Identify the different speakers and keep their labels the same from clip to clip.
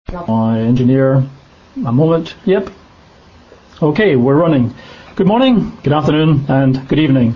Speaker 1: My engineer, a moment. Yep. Okay, we're running. Good morning, good afternoon, and good evening.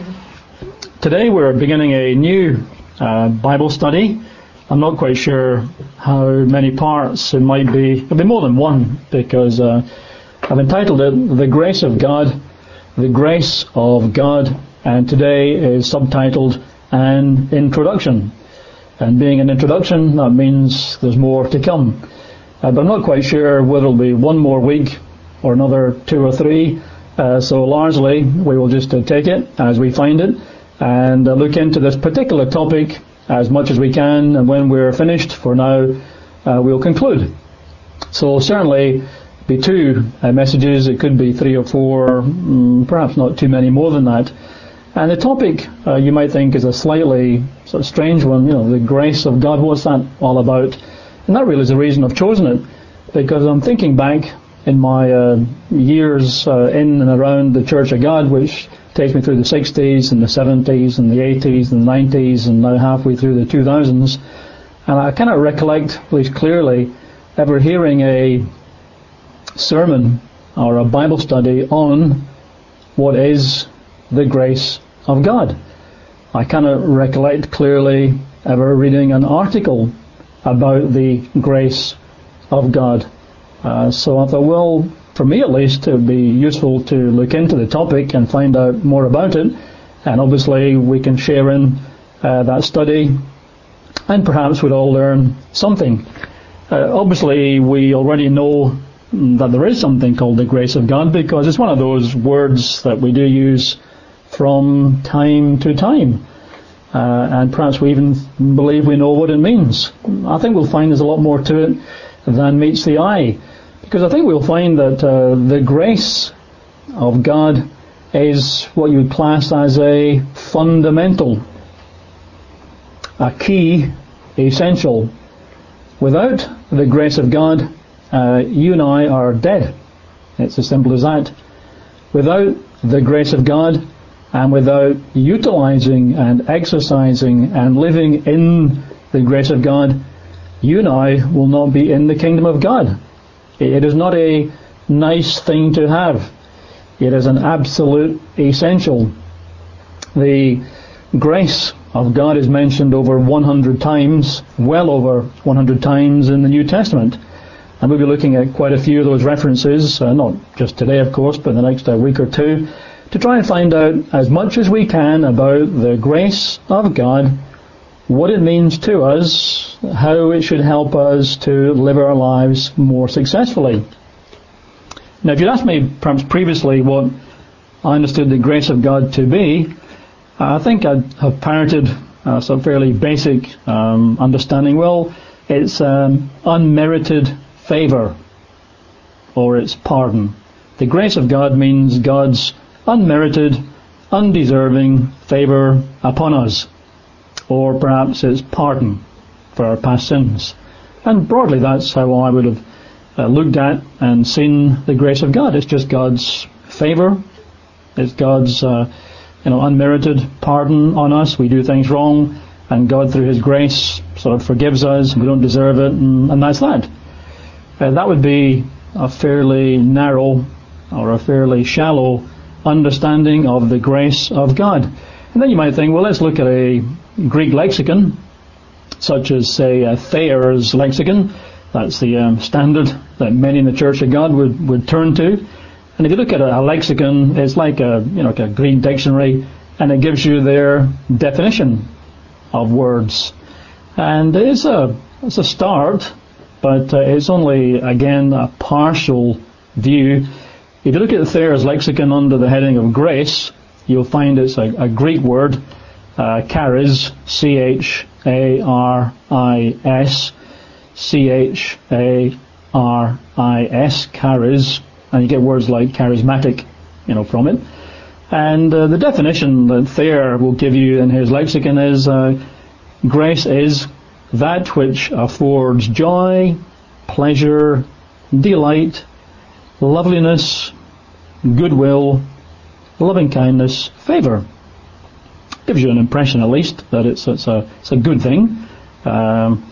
Speaker 1: Today we're beginning a new Bible study. I'm not quite sure how many parts it might be. It'll be more than one, because I've entitled it The Grace of God, The Grace of God, and today is subtitled An Introduction. And being an introduction, that means there's more to come. But I'm not quite sure whether it'll be one more week or another 2 or 3. So largely, we will just take it as we find it and look into this particular topic as much as we can. And when we're finished, for now, we'll conclude. So certainly be 2 messages. It could be 3 or 4, perhaps not too many more than that. And the topic, you might think, is a slightly sort of strange one. You know, the grace of God. What's that all about? And that really is the reason I've chosen it, because I'm thinking back in my years in and around the Church of God, which takes me through the 60s and the 70s and the 80s and the 90s and now halfway through the 2000s. And I cannot recollect, at least clearly, ever hearing a sermon or a Bible study on what is the grace of God. I cannot recollect clearly ever reading an article about the grace of God. So I thought, well, for me at least, it would be useful to look into the topic and find out more about it. And obviously we can share in that study, and perhaps we'd all learn something. Obviously we already know that there is something called the grace of God, because it's one of those words that we do use from time to time. And perhaps we even believe we know what it means. I think we'll find there's a lot more to it than meets the eye. Because I think we'll find that the grace of God is what you would class as a fundamental, a key, essential. Without the grace of God, you and I are dead. It's as simple as that. Without the grace of God, and without utilizing and exercising and living in the grace of God, you and I will not be in the kingdom of God. It is not a nice thing to have. It is an absolute essential. The grace of God is mentioned over 100 times, well over 100 times in the New Testament. And we'll be looking at quite a few of those references, not just today, of course, but the next week or 2, to try and find out as much as we can about the grace of God, what it means to us, how it should help us to live our lives more successfully. Now, if you'd asked me perhaps previously what I understood the grace of God to be, I think I'd have parroted some fairly basic understanding. Well, it's unmerited favour, or it's pardon. The grace of God means God's unmerited, undeserving favour upon us. Or perhaps it's pardon for our past sins. And broadly that's how I would have looked at and seen the grace of God. It's just God's favour. It's God's unmerited pardon on us. We do things wrong, and God through His grace sort of forgives us. We don't deserve it, and that's that. That would be a fairly narrow or a fairly shallow understanding of the grace of God. And then you might think, well, let's look at a Greek lexicon, such as, say, Thayer's lexicon. That's the standard that many in the Church of God would turn to. And if you look at a lexicon, it's like a Greek dictionary, and it gives you their definition of words. And it's a start, but it's only, again, a partial view. If you look at Thayer's lexicon under the heading of grace, you'll find it's a Greek word, charis, C-H-A-R-I-S, C-H-A-R-I-S, charis, and you get words like charismatic, from it. And the definition that Thayer will give you in his lexicon is, grace is that which affords joy, pleasure, delight, loveliness, goodwill, loving kindness, favour. Gives you an impression, at least, that it's a good thing.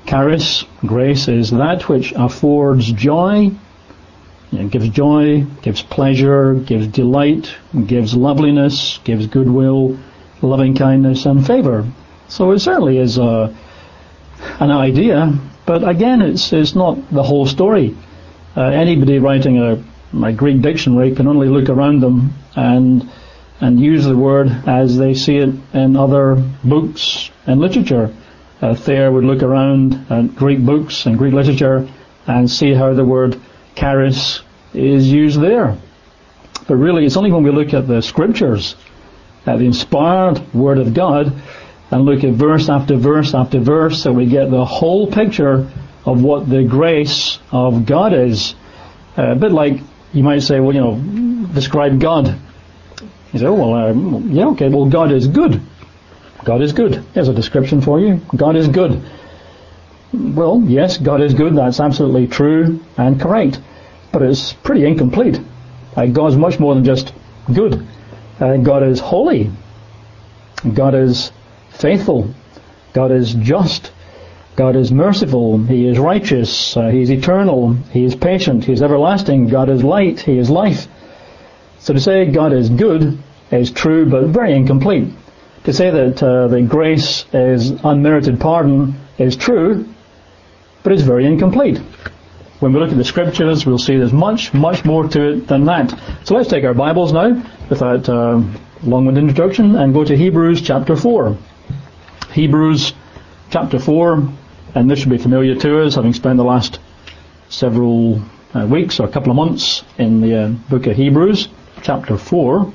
Speaker 1: Charis, grace, is that which affords joy. It gives joy, gives pleasure, gives delight, gives loveliness, gives goodwill, loving kindness, and favour. So it certainly is an idea, but again, it's not the whole story. Anybody writing a Greek dictionary can only look around them and use the word as they see it in other books and literature. Thayer would look around at Greek books and Greek literature and see how the word charis is used there. But really, it's only when we look at the scriptures, at the inspired Word of God, and look at verse after verse after verse, that we get the whole picture of what the grace of God is. A bit like you might say, well, describe God. You say, well, God is good. God is good. Here's a description for you. God is good. Well, yes, God is good. That's absolutely true and correct. But it's pretty incomplete. God's much more than just good. God is holy. God is faithful. God is just. God is merciful. He is righteous. He is eternal. He is patient. He is everlasting. God is light. He is life. So to say God is good is true, but very incomplete. To say that the grace is unmerited pardon is true, but it's very incomplete. When we look at the scriptures, we'll see there's much, much more to it than that. So let's take our Bibles now, without long-winded introduction, and go to Hebrews chapter 4. Hebrews chapter 4, and this should be familiar to us, having spent the last several weeks or a couple of months in the book of Hebrews, chapter 4.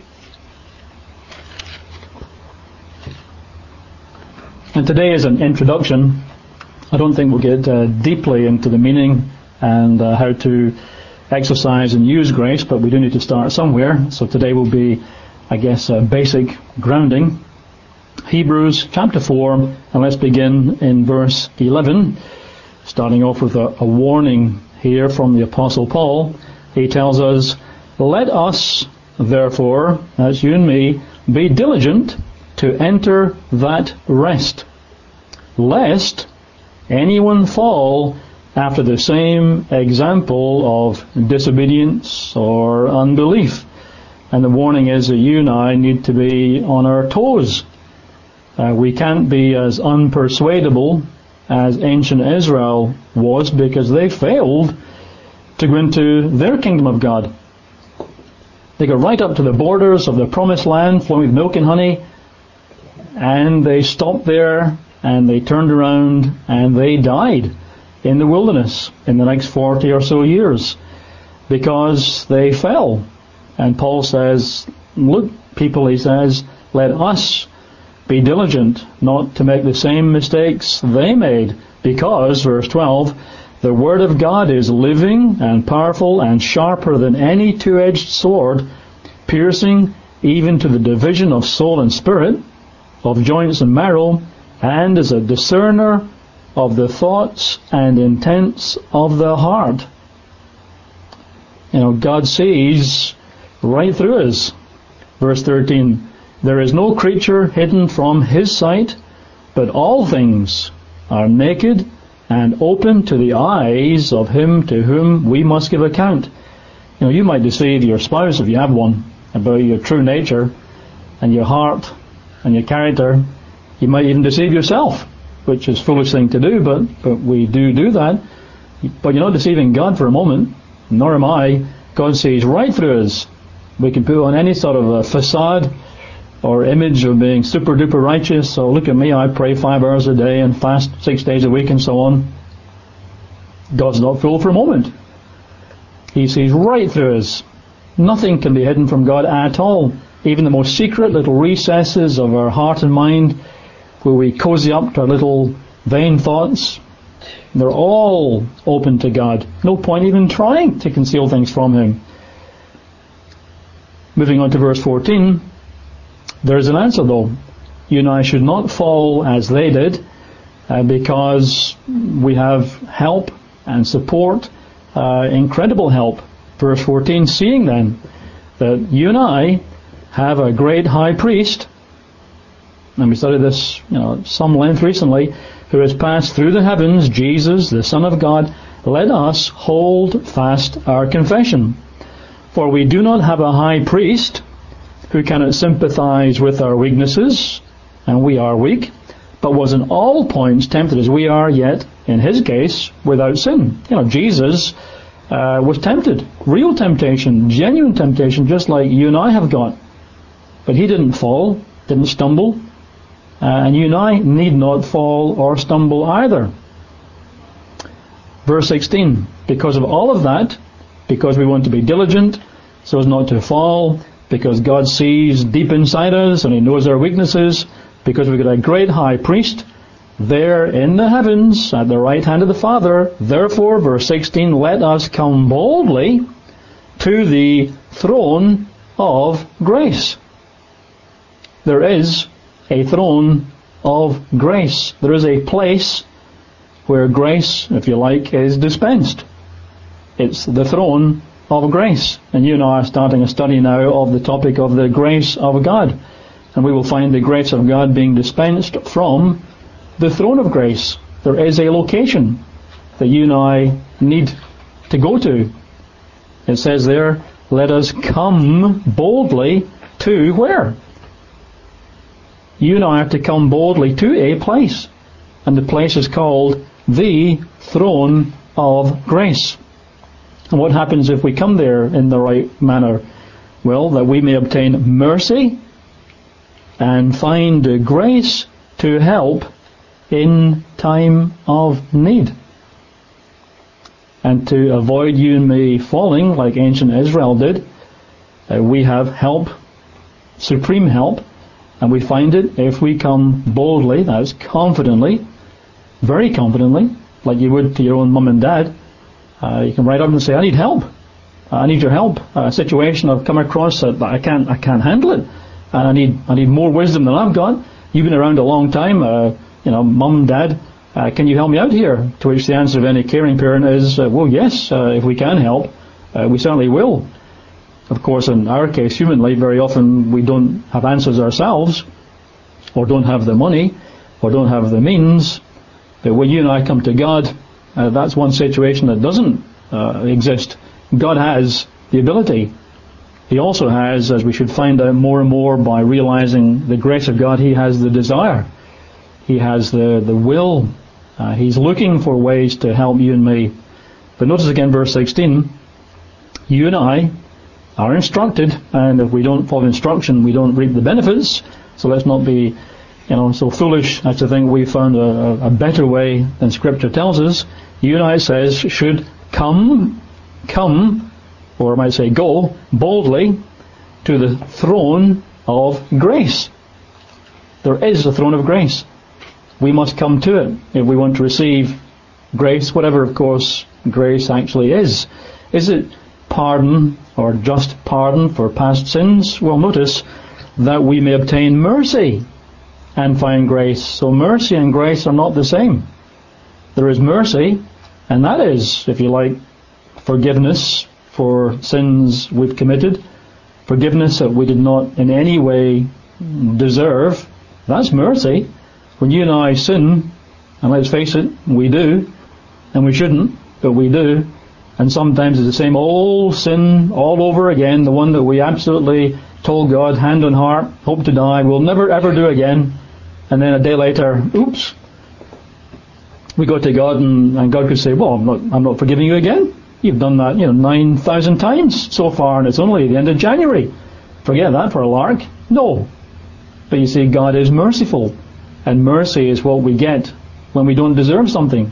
Speaker 1: And today is an introduction. I don't think we'll get deeply into the meaning and how to exercise and use grace, but we do need to start somewhere. So today will be, I guess, a basic grounding. Hebrews chapter 4, and let's begin in verse 11, starting off with a warning here from the Apostle Paul. He tells us, "Let us, therefore," that's you and me, "be diligent to enter that rest, lest anyone fall after the same example of disobedience or unbelief." And the warning is that you and I need to be on our toes. We can't be as unpersuadable as ancient Israel was, because they failed to go into their kingdom of God. They got right up to the borders of the promised land flowing with milk and honey, and they stopped there and they turned around and they died in the wilderness in the next 40 or so years because they fell. And Paul says, look, people, he says, let us be diligent not to make the same mistakes they made, because, verse 12, the Word of God is living and powerful and sharper than any two-edged sword, piercing even to the division of soul and spirit, of joints and marrow, and is a discerner of the thoughts and intents of the heart. God sees right through us. Verse 13, there is no creature hidden from His sight, but all things are naked and open to the eyes of Him to whom we must give account. You might deceive your spouse, if you have one, about your true nature and your heart and your character. You might even deceive yourself, which is a foolish thing to do, but we do that. But you're not deceiving God for a moment, nor am I. God sees right through us. We can put on any sort of a facade or image of being super duper righteous. So look at me, I pray 5 hours a day and fast 6 days a week and so on. God's not fooled for a moment. He sees right through us. Nothing can be hidden from God at all. Even the most secret little recesses of our heart and mind, where we cozy up to our little vain thoughts, they're all open to God. No point even trying to conceal things from Him. Moving on to verse 14, there's an answer though. You and I should not fall as they did, because we have help and support, incredible help. Verse 14, seeing then that you and I have a great high priest, and we studied this some length recently, who has passed through the heavens, Jesus, the Son of God, let us hold fast our confession. For we do not have a high priest who cannot sympathize with our weaknesses, and we are weak, but was in all points tempted as we are, yet, in his case, without sin. Jesus was tempted. Real temptation, genuine temptation, just like you and I have got. But he didn't fall, didn't stumble, and you and I need not fall or stumble either. Verse 16, because of all of that, because we want to be diligent so as not to fall, because God sees deep inside us and he knows our weaknesses, because we've got a great high priest there in the heavens at the right hand of the Father, therefore, verse 16, let us come boldly to the throne of grace. There is a throne of grace. There is a place where grace, if you like, is dispensed. It's the throne of grace. And you and I are starting a study now of the topic of the grace of God. And we will find the grace of God being dispensed from the throne of grace. There is a location that you and I need to go to. It says there, let us come boldly to where? You and I have to come boldly to a place. And the place is called the throne of grace. And what happens if we come there in the right manner? Well, that we may obtain mercy and find grace to help in time of need. And to avoid you and me falling like ancient Israel did, we have help, supreme help, and we find it if we come boldly, that is confidently, very confidently, like you would to your own mum and dad. You can write up and say, I need help. I need your help. A situation I've come across that I can't handle it. And I need more wisdom than I've got. You've been around a long time, mum, dad, can you help me out here? To which the answer of any caring parent is, well, yes, if we can help, we certainly will. Of course, in our case, humanly, very often we don't have answers ourselves, or don't have the money, or don't have the means. But when you and I come to God, that's one situation that doesn't exist. God has the ability. He also has, as we should find out more and more by realizing the grace of God, He has the desire. He has the will. He's looking for ways to help you and me. But notice again verse 16, you and I are instructed, and if we don't follow instruction, we don't reap the benefits. So let's not be, so foolish as to think we found a better way than Scripture tells us. You and I, it says, should come, or I might say go, boldly to the throne of grace. There is a throne of grace. We must come to it if we want to receive grace, whatever, of course, grace actually is. Is it pardon or just pardon for past sins? Well, notice that we may obtain mercy and find grace. So mercy and grace are not the same. There is mercy, and that is, if you like, forgiveness for sins we've committed, forgiveness that we did not in any way deserve. That's mercy. When you and I sin, and let's face it, we do, and we shouldn't, but we do, and sometimes it's the same old sin all over again, the one that we absolutely told God, hand on heart, hope to die, we'll never ever do again, and then a day later, oops, we go to God and God could say, well, I'm not forgiving you again. You've done that, 9,000 times so far, and it's only the end of January. Forget that for a lark. No. But you see, God is merciful, and mercy is what we get when we don't deserve something.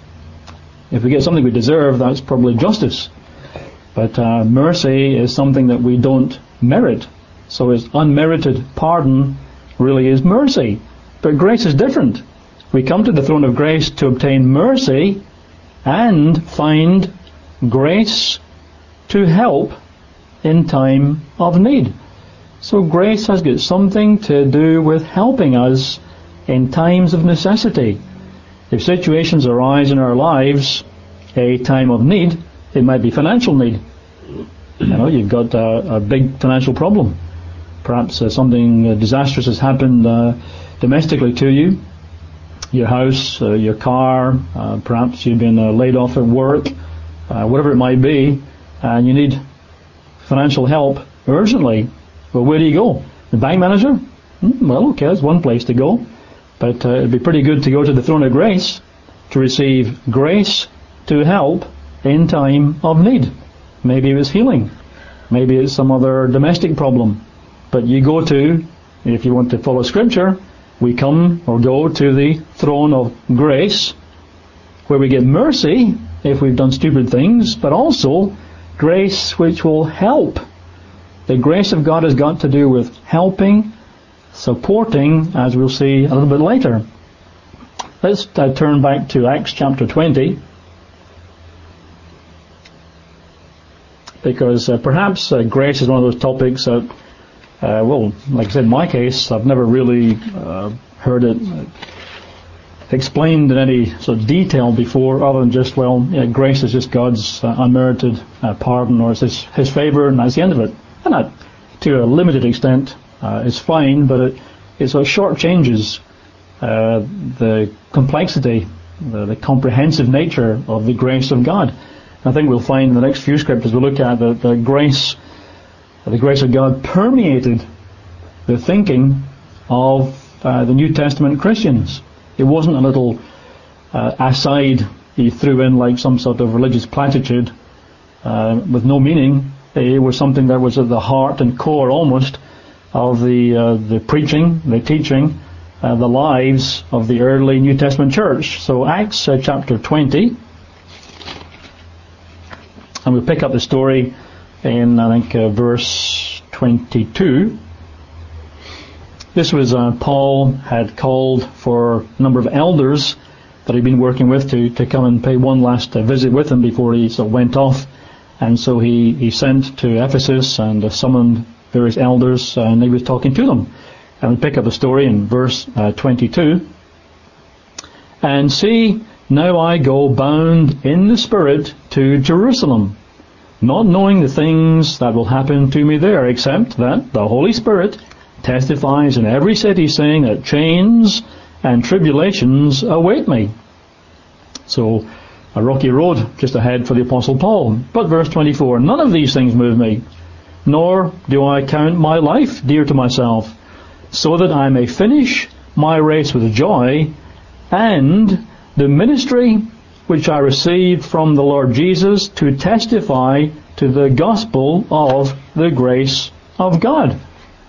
Speaker 1: If we get something we deserve, that's probably justice. But mercy is something that we don't merit. So it's unmerited pardon really is mercy. But grace is different. We come to the throne of grace to obtain mercy and find grace to help in time of need. So grace has got something to do with helping us in times of necessity. If situations arise in our lives, a time of need, it might be financial need. You've got a big financial problem. Perhaps something disastrous has happened domestically to you, your house, your car, perhaps you've been laid off at work, whatever it might be, and you need financial help urgently. Well, where do you go? The bank manager? Well, okay, that's one place to go. But it'd be pretty good to go to the throne of grace to receive grace to help in time of need. Maybe it was healing. Maybe it's some other domestic problem. But you go to, if you want to follow Scripture, we come or go to the throne of grace, where we get mercy if we've done stupid things, but also grace which will help. The grace of God has got to do with helping, supporting, as we'll see a little bit later. Let's turn back to Acts chapter 20, because perhaps grace is one of those topics that, well, like I said, in my case, I've never really heard it explained in any sort of detail before, other than just, well, grace is just God's unmerited pardon, or it's His favour, and that's the end of it. And that, to a limited extent, is fine, but it sort of shortchanges the complexity, the comprehensive nature of the grace of God. I think we'll find in the next few scriptures we'll look at that the grace of God permeated the thinking of the New Testament Christians. It wasn't a little aside he threw in like some sort of religious platitude with no meaning. It was something that was at the heart and core almost of the preaching, the teaching, the lives of the early New Testament church. So Acts chapter 20, and we'll pick up the story in, I think, verse 22. This was Paul had called for a number of elders that he'd been working with to come and pay one last visit with him before he sort of went off. And so he sent to Ephesus and summoned various elders, and he was talking to them. And we pick up the story in verse 22. And see, now I go bound in the Spirit to Jerusalem, not knowing the things that will happen to me there, except that the Holy Spirit testifies in every city, saying that chains and tribulations await me. So, a rocky road just ahead for the Apostle Paul. But verse 24, none of these things move me, nor do I count my life dear to myself, so that I may finish my race with joy, and the ministry which I received from the Lord Jesus to testify to the gospel of the grace of God.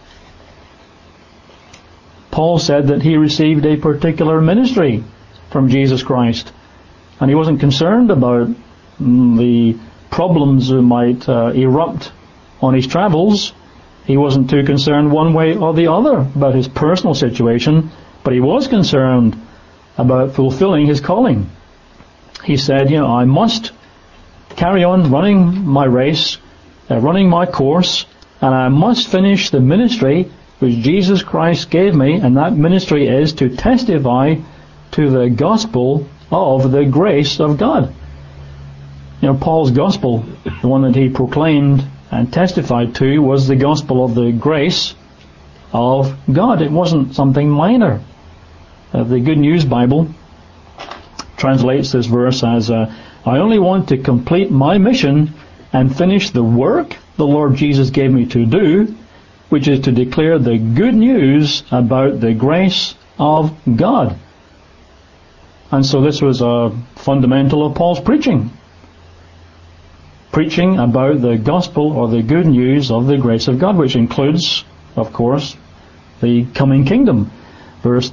Speaker 1: Paul said that he received a particular ministry from Jesus Christ, and he wasn't concerned about the problems that might erupt on his travels. He wasn't too concerned one way or the other about his personal situation, but he was concerned about fulfilling his calling. He said, I must carry on running my race, running my course, and I must finish the ministry which Jesus Christ gave me, and that ministry is to testify to the gospel of the grace of God. Paul's gospel, the one that he proclaimed and testified to, was the gospel of the grace of God. It wasn't something minor. The Good News Bible translates this verse as, I only want to complete my mission and finish the work the Lord Jesus gave me to do, which is to declare the good news about the grace of God. And so this was a fundamental of Paul's preaching. Preaching about the gospel or the good news of the grace of God, which includes, of course, the coming kingdom. Verse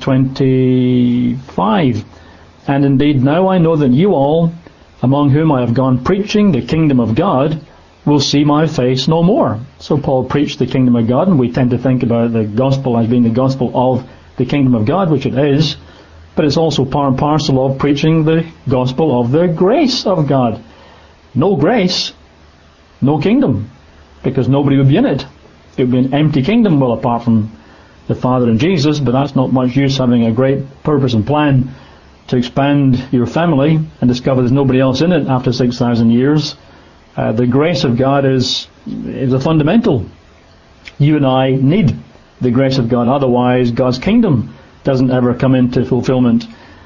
Speaker 1: 25. And indeed now I know that you all, among whom I have gone preaching the kingdom of God, will see my face no more. So Paul preached the kingdom of God, and we tend to think about the gospel as being the gospel of the kingdom of God, which it is, but it's also part and parcel of preaching the gospel of the grace of God. No grace, no kingdom, because nobody would be in it. It would be an empty kingdom, well, apart from the Father and Jesus, but that's not much use having a great purpose and plan to expand your family and discover there's nobody else in it after 6,000 years. The grace of God is a fundamental. You and I need the grace of God, otherwise God's kingdom doesn't ever come into fulfillment.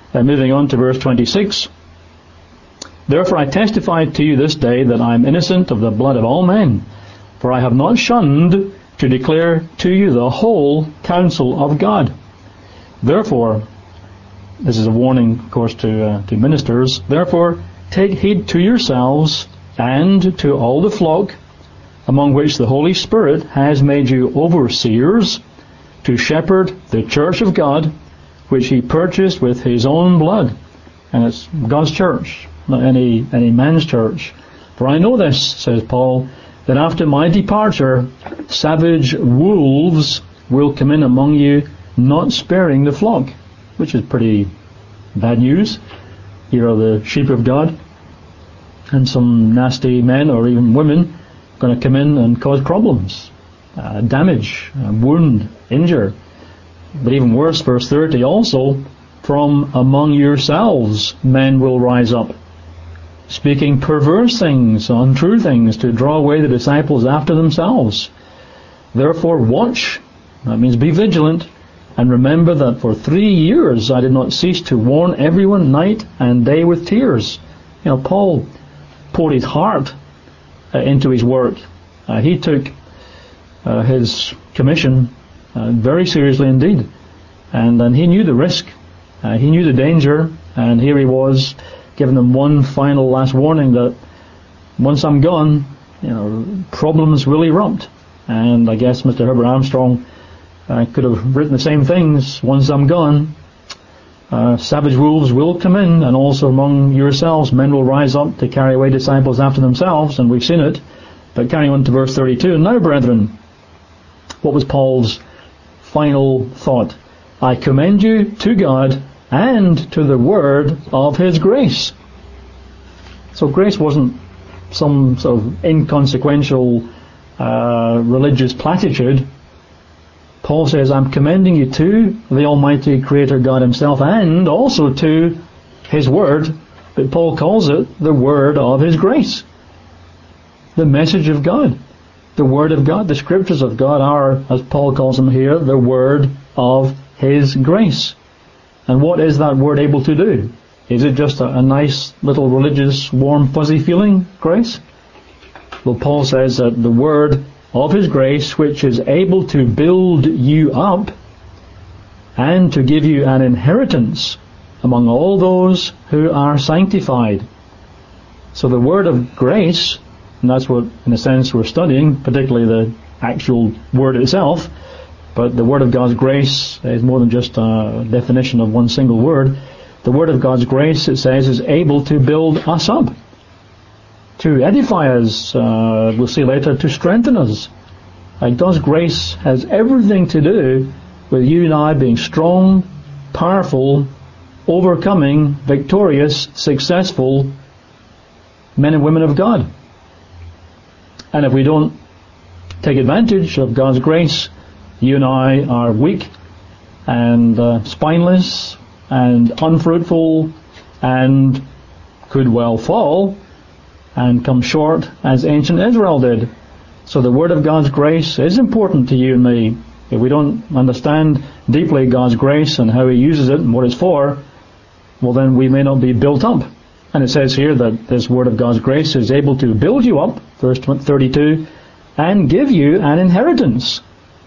Speaker 1: Moving on to verse 26. Therefore I testify to you this day that I am innocent of the blood of all men, for I have not shunned to declare to you the whole counsel of God. Therefore, this is a warning, of course, to ministers, therefore take heed to yourselves and to all the flock, among which the Holy Spirit has made you overseers, to shepherd the church of God, which he purchased with his own blood. And it's God's church, not any man's church. For I know this, says Paul, that after my departure, savage wolves will come in among you, not sparing the flock. Which is pretty bad news. Here are the sheep of God, and some nasty men or even women going to come in and cause problems, damage, wound, injure. But even worse, verse 30, also, from among yourselves men will rise up, speaking perverse things, untrue things, to draw away the disciples after themselves. Therefore watch, that means be vigilant, and remember that for 3 years I did not cease to warn everyone night and day with tears. You know, Paul poured his heart into his work. He took his commission very seriously indeed. And he knew the risk. He knew the danger. And here he was, giving them one final last warning that once I'm gone, problems will erupt. And I guess Mr. Herbert Armstrong could have written the same things. Once I'm gone, savage wolves will come in, and also among yourselves men will rise up to carry away disciples after themselves, and we've seen it. But carrying on to verse 32, now brethren, what was Paul's final thought? I commend you to God and to the word of his grace. So grace wasn't some sort of inconsequential religious platitude. Paul says, I'm commending you to the Almighty Creator God himself and also to his word, but Paul calls it the word of his grace. The message of God. The word of God. The scriptures of God are, as Paul calls them here, the word of his grace. And what is that word able to do? Is it just a nice little religious warm fuzzy feeling, grace? Well, Paul says that the word of his grace, which is able to build you up and to give you an inheritance among all those who are sanctified. So the word of grace, and that's what in a sense we're studying, particularly the actual word itself, but the word of God's grace is more than just a definition of one single word. The word of God's grace, it says, is able to build us up, to edify us, we'll see later, to strengthen us. God's grace has everything to do with you and I being strong, powerful, overcoming, victorious, successful men and women of God. And if we don't take advantage of God's grace, you and I are weak and spineless and unfruitful and could well fall and come short as ancient Israel did. So the word of God's grace is important to you and me. If we don't understand deeply God's grace and how he uses it and what it's for, well then we may not be built up. And it says here that this word of God's grace is able to build you up, verse 32, and give you an inheritance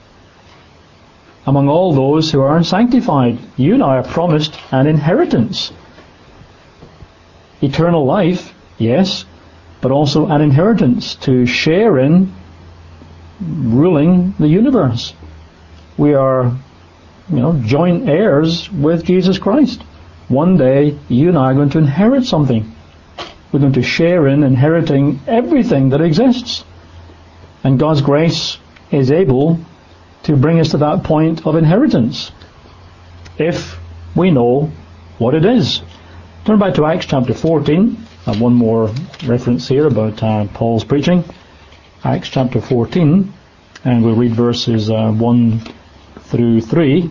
Speaker 1: among all those who are sanctified. You and I are promised an inheritance. Eternal life, yes, but also an inheritance to share in ruling the universe. We are, joint heirs with Jesus Christ. One day, you and I are going to inherit something. We're going to share in inheriting everything that exists. And God's grace is able to bring us to that point of inheritance, if we know what it is. Turn back to Acts chapter 14. I have one more reference here about Paul's preaching. Acts chapter 14, and we'll read verses 1 through 3.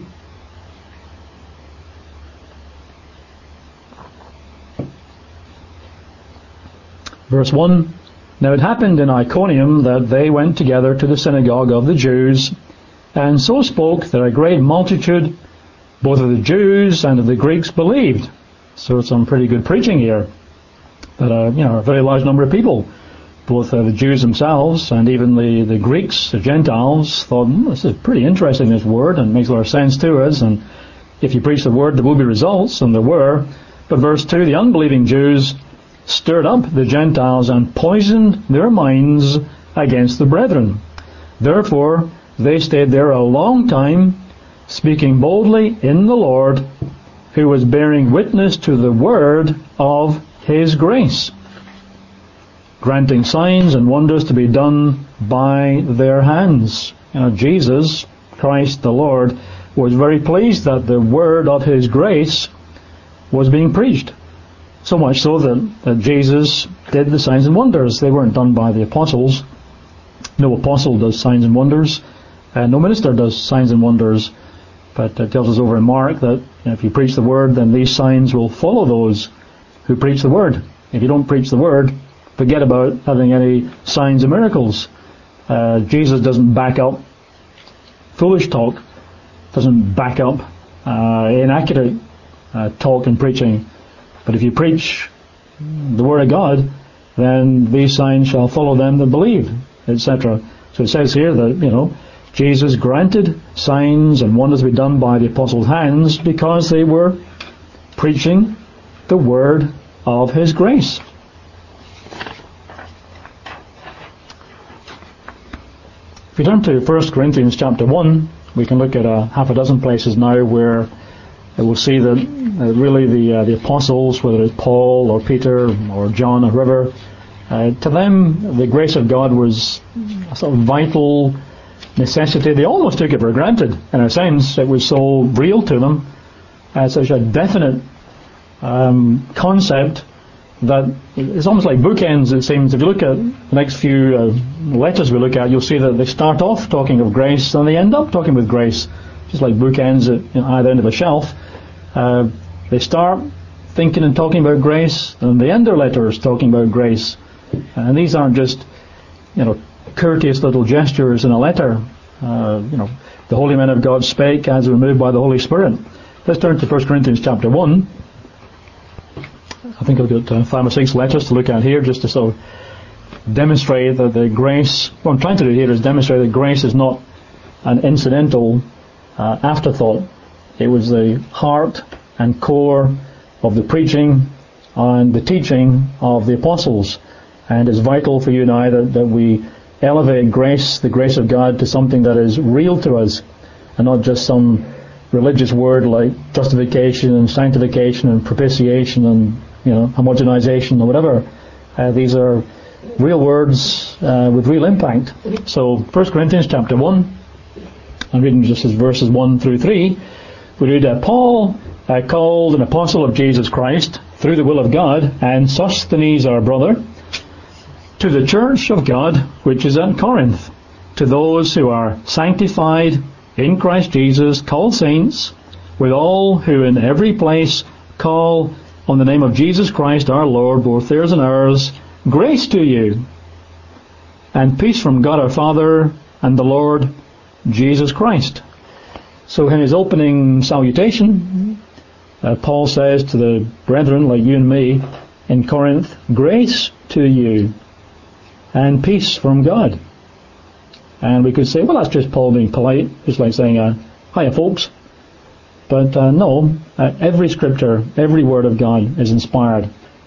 Speaker 1: Verse 1, Now it happened in Iconium that they went together to the synagogue of the Jews, and so spoke that a great multitude, both of the Jews and of the Greeks, believed. So some pretty good preaching here. But a very large number of people, both the Jews themselves and even the Greeks, the Gentiles, thought, this is pretty interesting, this word, and makes a lot of sense to us, and if you preach the word, there will be results, and there were. But verse 2, the unbelieving Jews stirred up the Gentiles and poisoned their minds against the brethren. Therefore, they stayed there a long time, speaking boldly in the Lord, who was bearing witness to the word of His grace, granting signs and wonders to be done by their hands. Jesus Christ the Lord was very pleased that the word of His grace was being preached. So much so that Jesus did the signs and wonders. They weren't done by the apostles. No apostle does signs and wonders. No minister does signs and wonders. But it tells us over in Mark that if you preach the word, then these signs will follow those who preach the word. If you don't preach the word, forget about having any signs and miracles. Jesus doesn't back up foolish talk, doesn't back up inaccurate talk and preaching. But if you preach the word of God, then these signs shall follow them that believe, etc. So it says here that, Jesus granted signs and wonders to be done by the apostles' hands because they were preaching the word of His grace. If you turn to 1 Corinthians chapter 1, we can look at half a dozen places now where we'll see that really the apostles, whether it's Paul or Peter or John or whoever, to them the grace of God was a sort of vital necessity. They almost took it for granted. In a sense, it was so real to them, such a definite concept that it's almost like bookends, it seems. If you look at the next few letters we look at, you'll see that they start off talking of grace and they end up talking with grace, just like bookends at either end of a shelf. They start thinking and talking about grace, and they end their letters talking about grace. And these aren't just, courteous little gestures in a letter. The holy men of God spake as were moved by the Holy Spirit. Let's turn to 1 Corinthians chapter 1. I think I've got 5 or 6 letters to look at here just to sort of demonstrate that the grace, what I'm trying to do here is demonstrate that grace is not an incidental afterthought. It was the heart and core of the preaching and the teaching of the apostles, and it's vital for you and I that we elevate grace, the grace of God, to something that is real to us and not just some religious word like justification and sanctification and propitiation and homogenization or whatever. These are real words with real impact. So 1 Corinthians chapter 1, I'm reading just as verses 1 through 3. We read, Paul, called an apostle of Jesus Christ through the will of God, and Sosthenes our brother, to the church of God which is at Corinth, to those who are sanctified in Christ Jesus, called saints, with all who in every place call on the name of Jesus Christ our Lord, both theirs and ours, grace to you, and peace from God our Father and the Lord Jesus Christ. So in his opening salutation, Paul says to the brethren like you and me in Corinth, grace to you and peace from God. And we could say, well, that's just Paul being polite, just like saying, hiya folks. But no, every scripture, every word of God is inspired.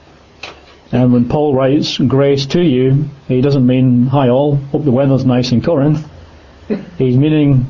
Speaker 1: And when Paul writes grace to you, he doesn't mean, hi all, hope the weather's nice in Corinth. He's meaning,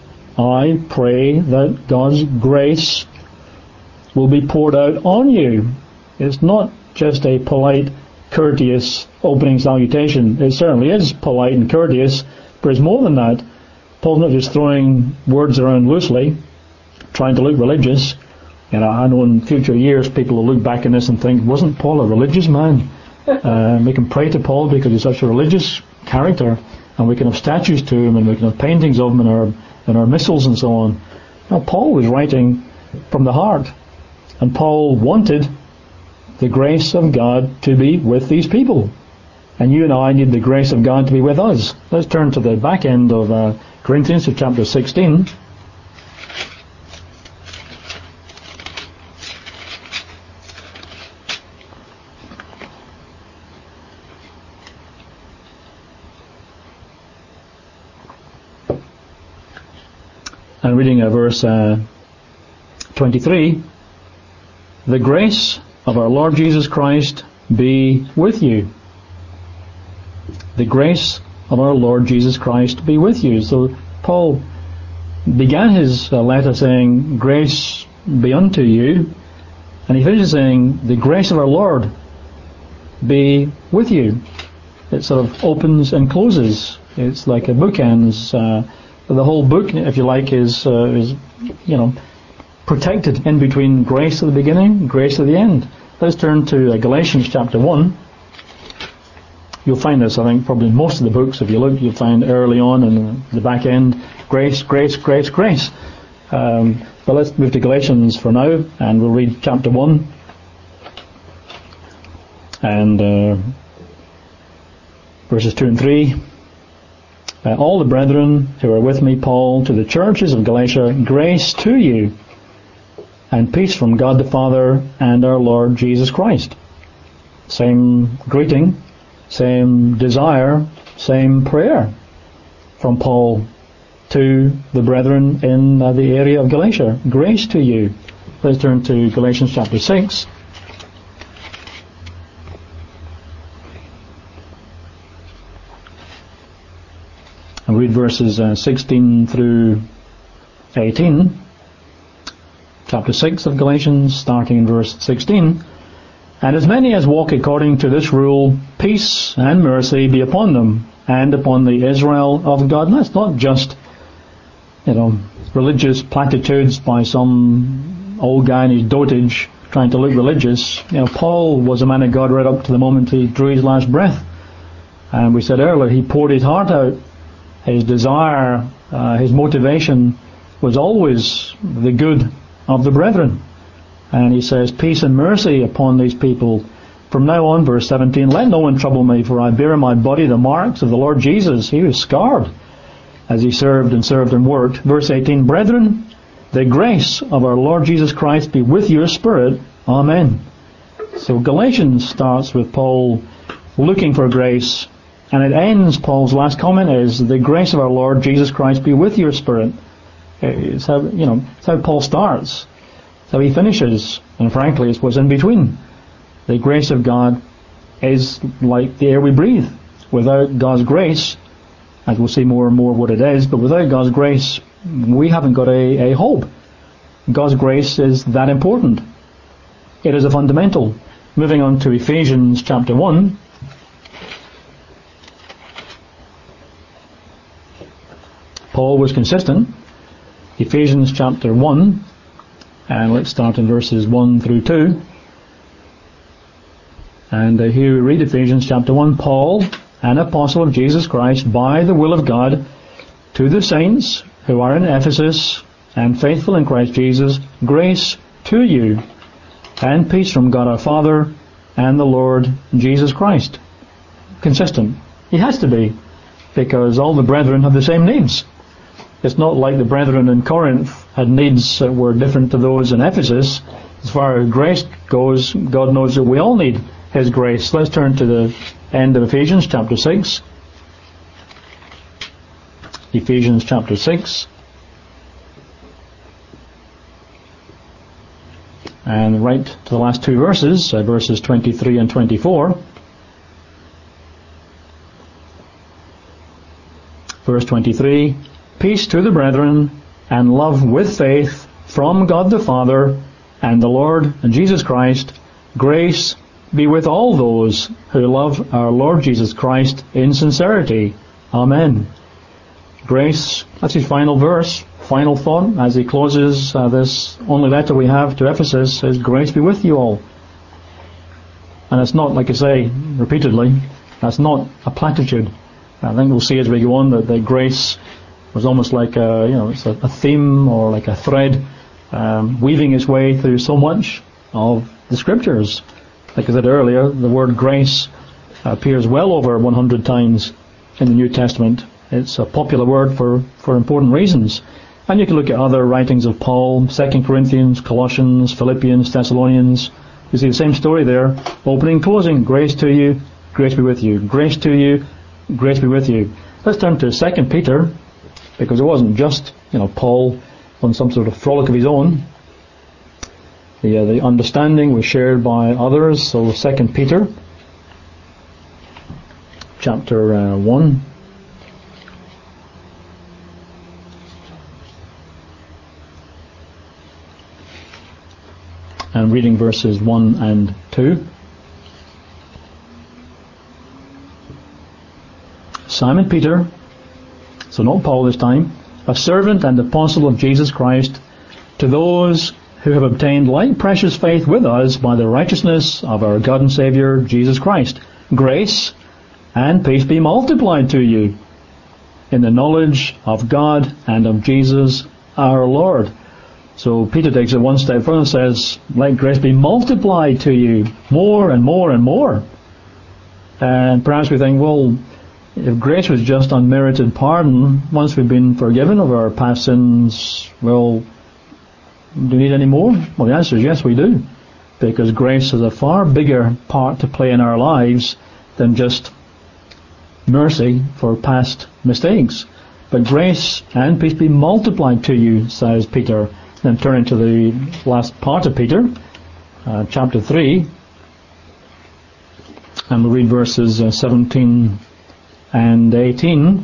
Speaker 1: I pray that God's grace will be poured out on you. It's not just a polite, courteous opening salutation. It certainly is polite and courteous, but it's more than that. Paul's not just throwing words around loosely, trying to look religious. I know in future years people will look back on this and think, wasn't Paul a religious man? We can pray to Paul because he's such a religious character, and we can have statues to him, and we can have paintings of him in our missals and so on. Now, Paul was writing from the heart, and Paul wanted the grace of God to be with these people. And you and I need the grace of God to be with us. Let's turn to the back end of Corinthians, to chapter 16. and reading verse 23, the grace of our Lord Jesus Christ be with you. The grace of our Lord Jesus Christ be with you. So Paul began his letter saying, grace be unto you, and he finishes saying, the grace of our Lord be with you. It sort of opens and closes. It's like a bookends. The whole book, if you like, is protected in between grace at the beginning, grace at the end. Let's turn to Galatians chapter 1. You'll find this, I think, probably in most of the books. If you look, you'll find early on and the back end, grace, grace, grace, grace. But let's move to Galatians for now, and we'll read chapter 1. And verses 2 and 3. All the brethren who are with me, Paul, to the churches of Galatia, grace to you, and peace from God the Father and our Lord Jesus Christ. Same greeting, same desire, same prayer from Paul to the brethren in the area of Galatia. Grace to you. Let's turn to Galatians chapter 6. And read verses 16 through 18. Chapter 6 of Galatians, starting in verse 16. And as many as walk according to this rule, peace and mercy be upon them, and upon the Israel of God. And that's not just, religious platitudes by some old guy in his dotage trying to look religious. Paul was a man of God right up to the moment he drew his last breath. And we said earlier, he poured his heart out. His desire, his motivation was always the good of the brethren. And he says, peace and mercy upon these people. From now on, verse 17, let no one trouble me, for I bear in my body the marks of the Lord Jesus. He was scarred as he served and worked. Verse 18, brethren, the grace of our Lord Jesus Christ be with your spirit. Amen. So Galatians starts with Paul looking for grace, and it ends, Paul's last comment is, the grace of our Lord Jesus Christ be with your spirit. It's how, it's how Paul starts. It's how he finishes. And frankly, it's what's in between. The grace of God is like the air we breathe. Without God's grace, as we'll see more and more what it is, but without God's grace, we haven't got a hope. God's grace is that important. It is a fundamental. Moving on to Ephesians chapter 1. Paul was consistent. Ephesians chapter 1, and let's start in verses 1 through 2. And here we read Ephesians chapter 1, Paul, an apostle of Jesus Christ, by the will of God, to the saints who are in Ephesus and faithful in Christ Jesus, grace to you, and peace from God our Father and the Lord Jesus Christ. Consistent. He has to be, because all the brethren have the same needs. It's not like the brethren in Corinth had needs that were different to those in Ephesus. As far as grace goes, God knows that we all need His grace. Let's turn to the end of Ephesians chapter 6. Ephesians chapter 6. And right to the last two verses, verses 23 and 24. Verse 23, peace to the brethren, and love with faith from God the Father and the Lord Jesus Christ. Grace be with all those who love our Lord Jesus Christ in sincerity. Amen. Grace, that's his final verse, final thought as he closes this only letter we have to Ephesus, is grace be with you all. And it's not, like I say repeatedly, that's not a platitude. I think we'll see as we go on that grace was almost like it's a theme or like a thread weaving its way through so much of the scriptures. Like I said earlier, the word grace appears well over 100 times in the New Testament. It's a popular word for important reasons. And you can look at other writings of Paul, 2 Corinthians, Colossians, Philippians, Thessalonians. You see the same story there. Opening, closing, grace to you, grace be with you. Grace to you, grace be with you. Let's turn to 2 Peter, because it wasn't just, Paul on some sort of frolic of his own. The understanding was shared by others. So 2 Peter chapter 1. And reading verses 1 and 2. Simon Peter, so not Paul this time, a servant and apostle of Jesus Christ, to those who have obtained like precious faith with us by the righteousness of our God and Saviour Jesus Christ. Grace and peace be multiplied to you in the knowledge of God and of Jesus our Lord. So Peter takes it one step further and says, let grace be multiplied to you more and more and more. And perhaps we think, well, if grace was just unmerited pardon, once we've been forgiven of our past sins, well, do we need any more? Well, the answer is yes, we do. Because grace has a far bigger part to play in our lives than just mercy for past mistakes. But grace and peace be multiplied to you, says Peter. Then turning to the last part of Peter, chapter 3, and we'll read verses 17 and 18.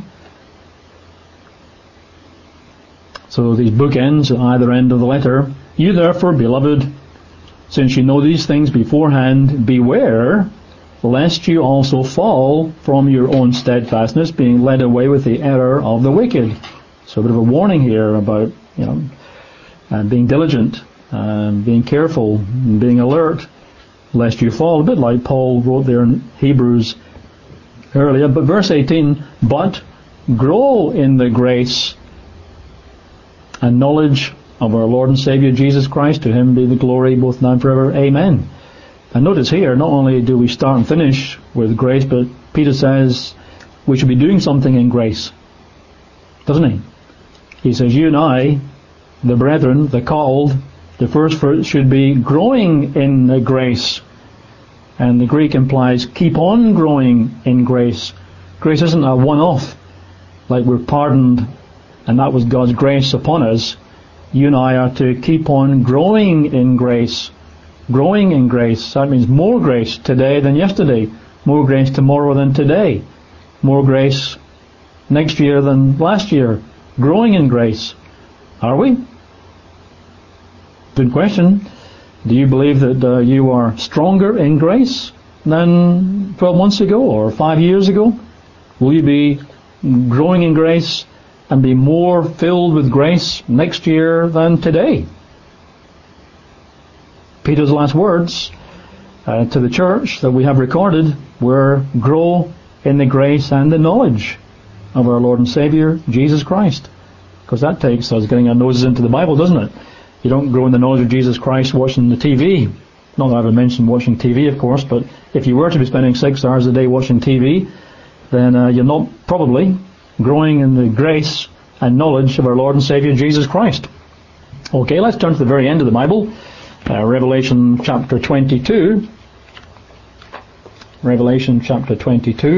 Speaker 1: So these bookends at either end of the letter. You therefore, beloved, since you know these things beforehand, beware lest you also fall from your own steadfastness, being led away with the error of the wicked. So a bit of a warning here about, being diligent, being careful, and being alert, lest you fall. A bit like Paul wrote there in Hebrews earlier. But verse 18, but grow in the grace and knowledge of our Lord and Saviour Jesus Christ. To Him be the glory both now and forever. Amen. And notice here, not only do we start and finish with grace, but Peter says we should be doing something in grace. Doesn't he? He says, you and I, the brethren, the called, the first fruit should be growing in the grace. And the Greek implies keep on growing in grace. Grace isn't a one-off, like we're pardoned and that was God's grace upon us. You and I are to keep on growing in grace. Growing in grace. That means more grace today than yesterday. More grace tomorrow than today. More grace next year than last year. Growing in grace. Are we? Good question. Do you believe that you are stronger in grace than 12 months ago or 5 years ago? Will you be growing in grace and be more filled with grace next year than today? Peter's last words to the church that we have recorded were, grow in the grace and the knowledge of our Lord and Saviour, Jesus Christ. Because that takes us getting our noses into the Bible, doesn't it? You don't grow in the knowledge of Jesus Christ watching the TV. Not that I ever mentioned watching TV, of course, but if you were to be spending 6 hours a day watching TV, then you're not probably growing in the grace and knowledge of our Lord and Saviour, Jesus Christ. Okay, let's turn to the very end of the Bible. Revelation chapter 22. Revelation chapter 22.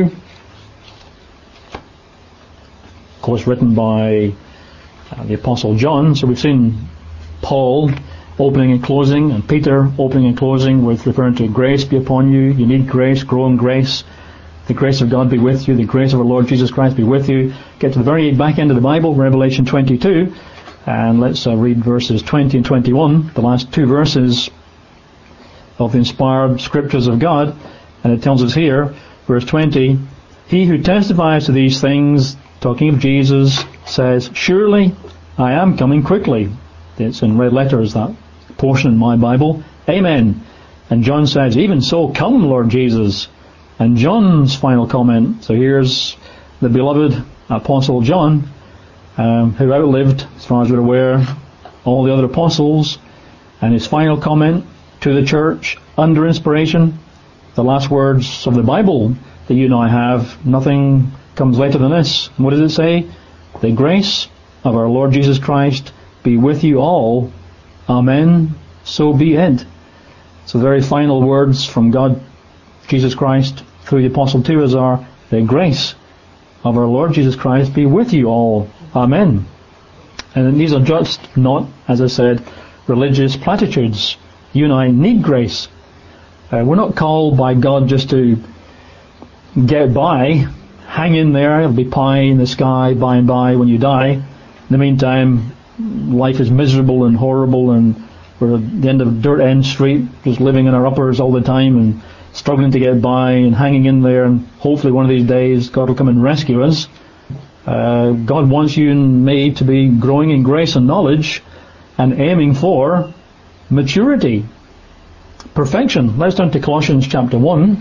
Speaker 1: Of course, written by the Apostle John. So we've seen Paul opening and closing, and Peter opening and closing with referring to grace be upon you. You need grace, grow in grace. The grace of God be with you. The grace of our Lord Jesus Christ be with you. Get to the very back end of the Bible, Revelation 22, and let's read verses 20 and 21, the last 2 verses of the inspired scriptures of God. And it tells us here, verse 20, he who testifies to these things, talking of Jesus, says, surely I am coming quickly. It's in red letters, that portion in my Bible. Amen. And John says, even so, come, Lord Jesus. And John's final comment, so here's the beloved Apostle John, who outlived, as far as we're aware, all the other apostles, and his final comment to the church under inspiration, the last words of the Bible that you and I have, nothing comes later than this. And what does it say? The grace of our Lord Jesus Christ be with you all. Amen. So be it. So the very final words from God, Jesus Christ, through the Apostle to us are, the grace of our Lord Jesus Christ be with you all. Amen. And these are just not, as I said, religious platitudes. You and I need grace. We're not called by God just to get by, hang in there, it'll be pie in the sky by and by when you die. In the meantime, life is miserable and horrible, and we're at the end of Dirt End Street, just living in our uppers all the time and struggling to get by and hanging in there, and hopefully one of these days God will come and rescue us. God wants you and me to be growing in grace and knowledge and aiming for maturity, perfection. Let's turn to Colossians chapter 1.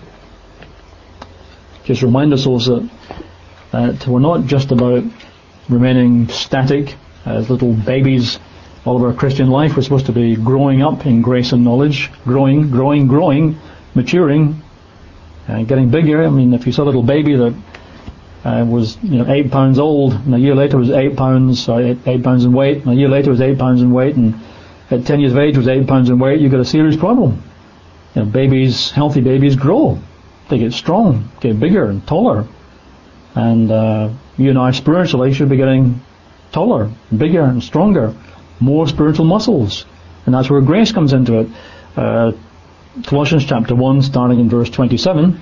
Speaker 1: Just remind us also that we're not just about remaining static as little babies all of our Christian life. We're supposed to be growing up in grace and knowledge, growing, maturing, getting bigger. I mean, if you saw a little baby that was 8 pounds old, and a year later was 8 pounds in weight, and a year later was 8 pounds in weight, and at 10 years of age was 8 pounds in weight, you've got a serious problem. Babies, healthy babies grow. They get strong, get bigger and taller. And you and I spiritually should be getting taller, bigger and stronger, more spiritual muscles. And that's where grace comes into it. Colossians chapter 1, starting in verse 27.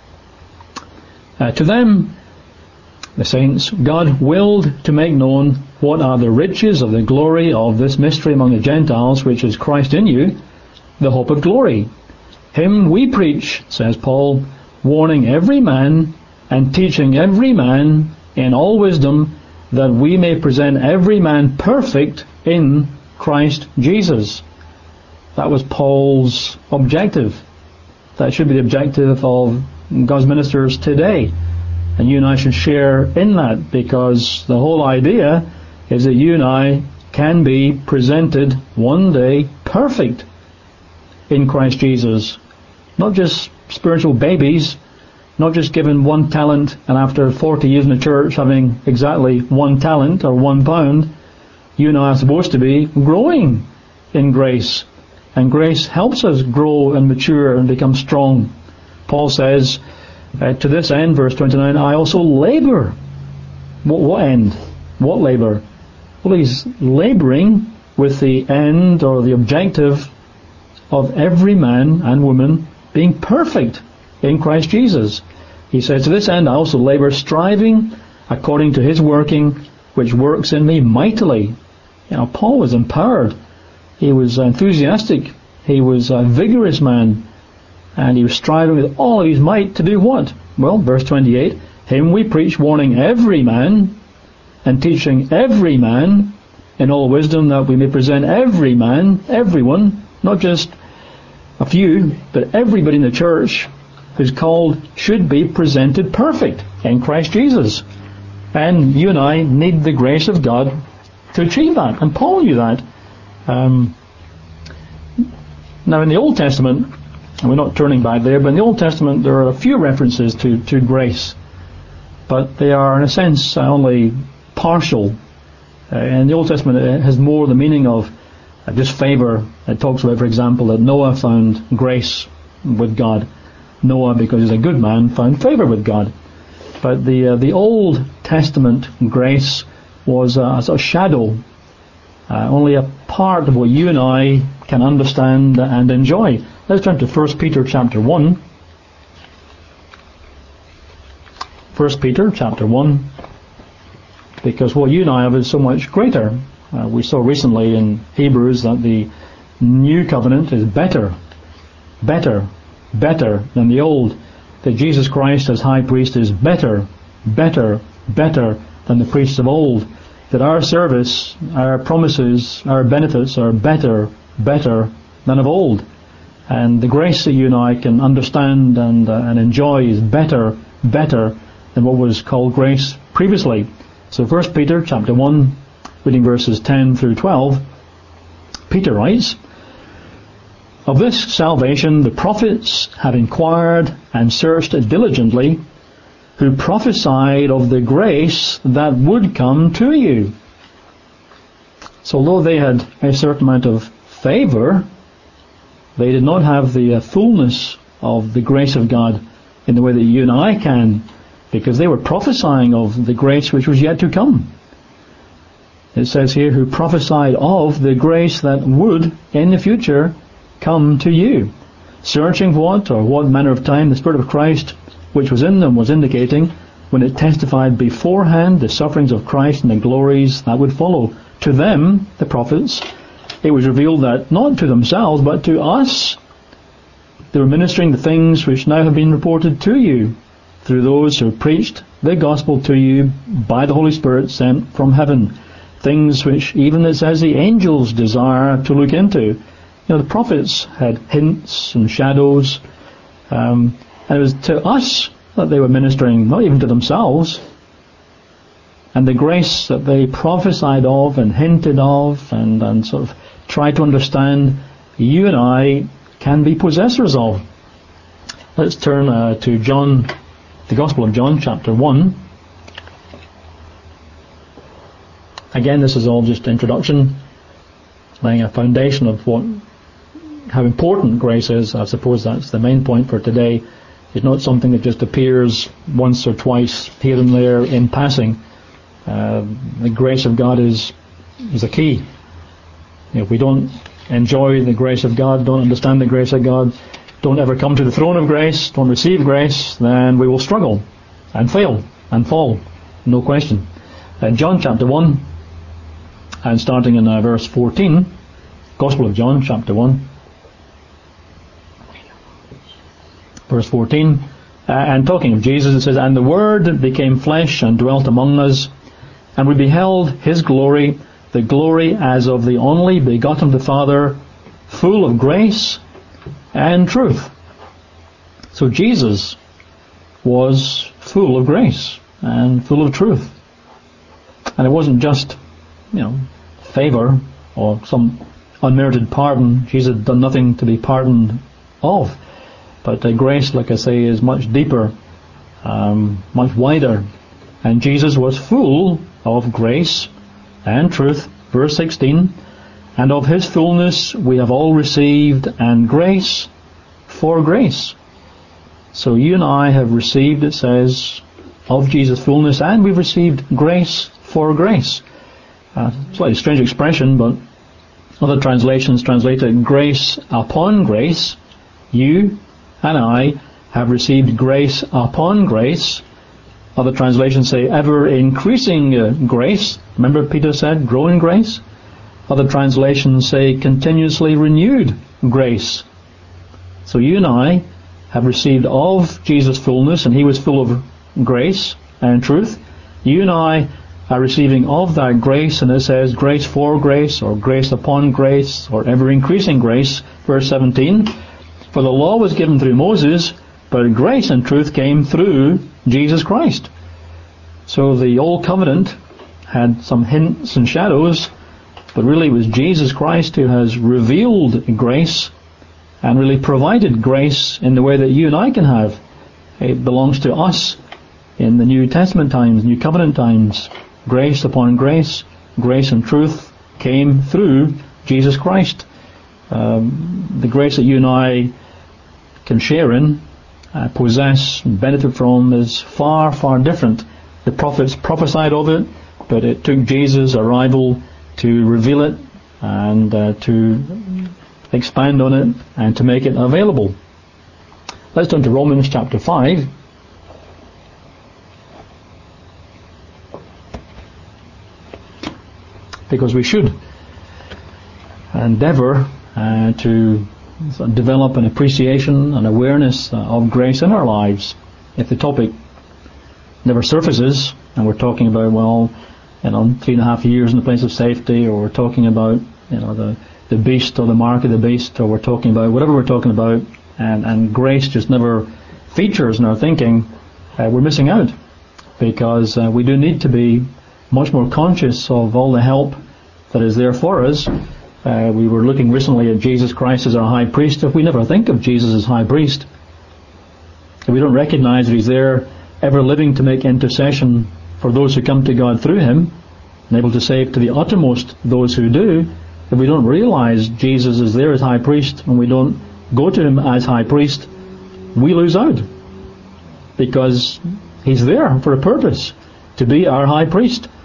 Speaker 1: To them, the saints, God willed to make known what are the riches of the glory of this mystery among the Gentiles, which is Christ in you, the hope of glory. Him we preach, says Paul, warning every man and teaching every man in all wisdom, that we may present every man perfect in Christ Jesus. That was Paul's objective. That should be the objective of God's ministers today. And you and I should share in that, because the whole idea is that you and I can be presented one day perfect in Christ Jesus. Not just spiritual babies, not just given one talent and after 40 years in the church having exactly one talent or 1 pound. You and I are supposed to be growing in grace. And grace helps us grow and mature and become strong. Paul says, to this end, verse 29, I also labour. What end? What labour? Well, he's labouring with the end or the objective of every man and woman being perfect in Christ Jesus. He says, to this end I also labour, striving according to his working, which works in me mightily. Paul was empowered. He was enthusiastic. He was a vigorous man. And he was striving with all of his might to do what? Well, verse 28, him we preach, warning every man and teaching every man in all wisdom, that we may present every man, everyone, not just a few, but everybody in the church who's called should be presented perfect in Christ Jesus. And you and I need the grace of God to achieve that. And Paul knew that. Now in the Old Testament, and we're not turning back there, but in the Old Testament there are a few references to grace, but they are in a sense only partial. In the Old Testament it has more the meaning of just favour. It talks about, for example, that Noah found grace with God. Noah, because he's a good man, found favour with God. But the Old Testament grace was a sort of shadow, only a part of what you and I can understand and enjoy. Let's turn to 1 Peter chapter 1. 1 Peter chapter 1, because what you and I have is so much greater. We saw recently in Hebrews that the new covenant is better than the old. That Jesus Christ as high priest is better than the priests of old. That our service, our promises, our benefits are better than of old. And the grace that you and I can understand and enjoy is better than what was called grace previously. So 1 Peter chapter 1, reading verses 10 through 12, Peter writes, of this salvation the prophets have inquired and searched diligently, who prophesied of the grace that would come to you. So although they had a certain amount of favour, they did not have the fullness of the grace of God in the way that you and I can, because they were prophesying of the grace which was yet to come. It says here, who prophesied of the grace that would, in the future, come to you. Searching what manner of time the Spirit of Christ, which was in them, was indicating, when it testified beforehand the sufferings of Christ and the glories that would follow. To them, the prophets, it was revealed that not to themselves, but to us, they were ministering the things which now have been reported to you, through those who preached the gospel to you by the Holy Spirit sent from heaven. Things which even it says the angels desire to look into. The prophets had hints and shadows, and it was to us that they were ministering, not even to themselves. And the grace that they prophesied of and hinted of and sort of tried to understand, you and I can be possessors of. Let's turn to John, the Gospel of John, chapter 1. Again, this is all just introduction, laying a foundation of how important grace is. I suppose that's the main point for today. It's not something that just appears once or twice here and there in passing. The grace of God is a key. If we don't enjoy the grace of God, don't understand the grace of God, don't ever come to the throne of grace, don't receive grace, then we will struggle and fail and fall. No question. John chapter 1, and starting in verse 14, Gospel of John chapter 1, verse 14, and talking of Jesus, it says, and the Word became flesh and dwelt among us, and we beheld His glory, the glory as of the only begotten of the Father, full of grace and truth. So Jesus was full of grace and full of truth. And it wasn't just, favour or some unmerited pardon. Jesus had done nothing to be pardoned of. But grace, like I say, is much deeper, much wider. And Jesus was full of grace and truth. Verse 16, and of His fullness we have all received, and grace for grace. So you and I have received, it says, of Jesus' fullness, and we've received grace for grace. Slightly strange expression, but other translations translate it grace upon grace. You and I have received grace upon grace. Other translations say ever increasing grace. Remember Peter said, grow in grace? Other translations say continuously renewed grace. So you and I have received of Jesus' fullness, and He was full of grace and truth. You and I are receiving of that grace, and it says grace for grace, or grace upon grace, or ever increasing grace. Verse 17, for the law was given through Moses, but grace and truth came through Jesus Christ. So the old covenant had some hints and shadows, but really it was Jesus Christ who has revealed grace and really provided grace in the way that you and I can have. It belongs to us in the New Testament times, New Covenant times. Grace upon grace, grace and truth came through Jesus Christ. The grace that you and I can share in, possess, benefit from is far, far different. The prophets prophesied of it, but it took Jesus' arrival to reveal it and to expand on it and to make it available. Let's turn to Romans chapter 5. Because we should endeavour to develop an appreciation and awareness of grace in our lives. If the topic never surfaces, and we're talking about, 3.5 years in the place of safety, or we're talking about, the beast or the mark of the beast, or we're talking about whatever we're talking about, and grace just never features in our thinking, we're missing out. Because we do need to be much more conscious of all the help that is there for us. We were looking recently at Jesus Christ as our high priest. If we never think of Jesus as high priest, if we don't recognize that He's there ever living to make intercession for those who come to God through Him, and able to save to the uttermost those who do, if we don't realize Jesus is there as high priest and we don't go to Him as high priest, we lose out. Because He's there for a purpose, to be our high priest.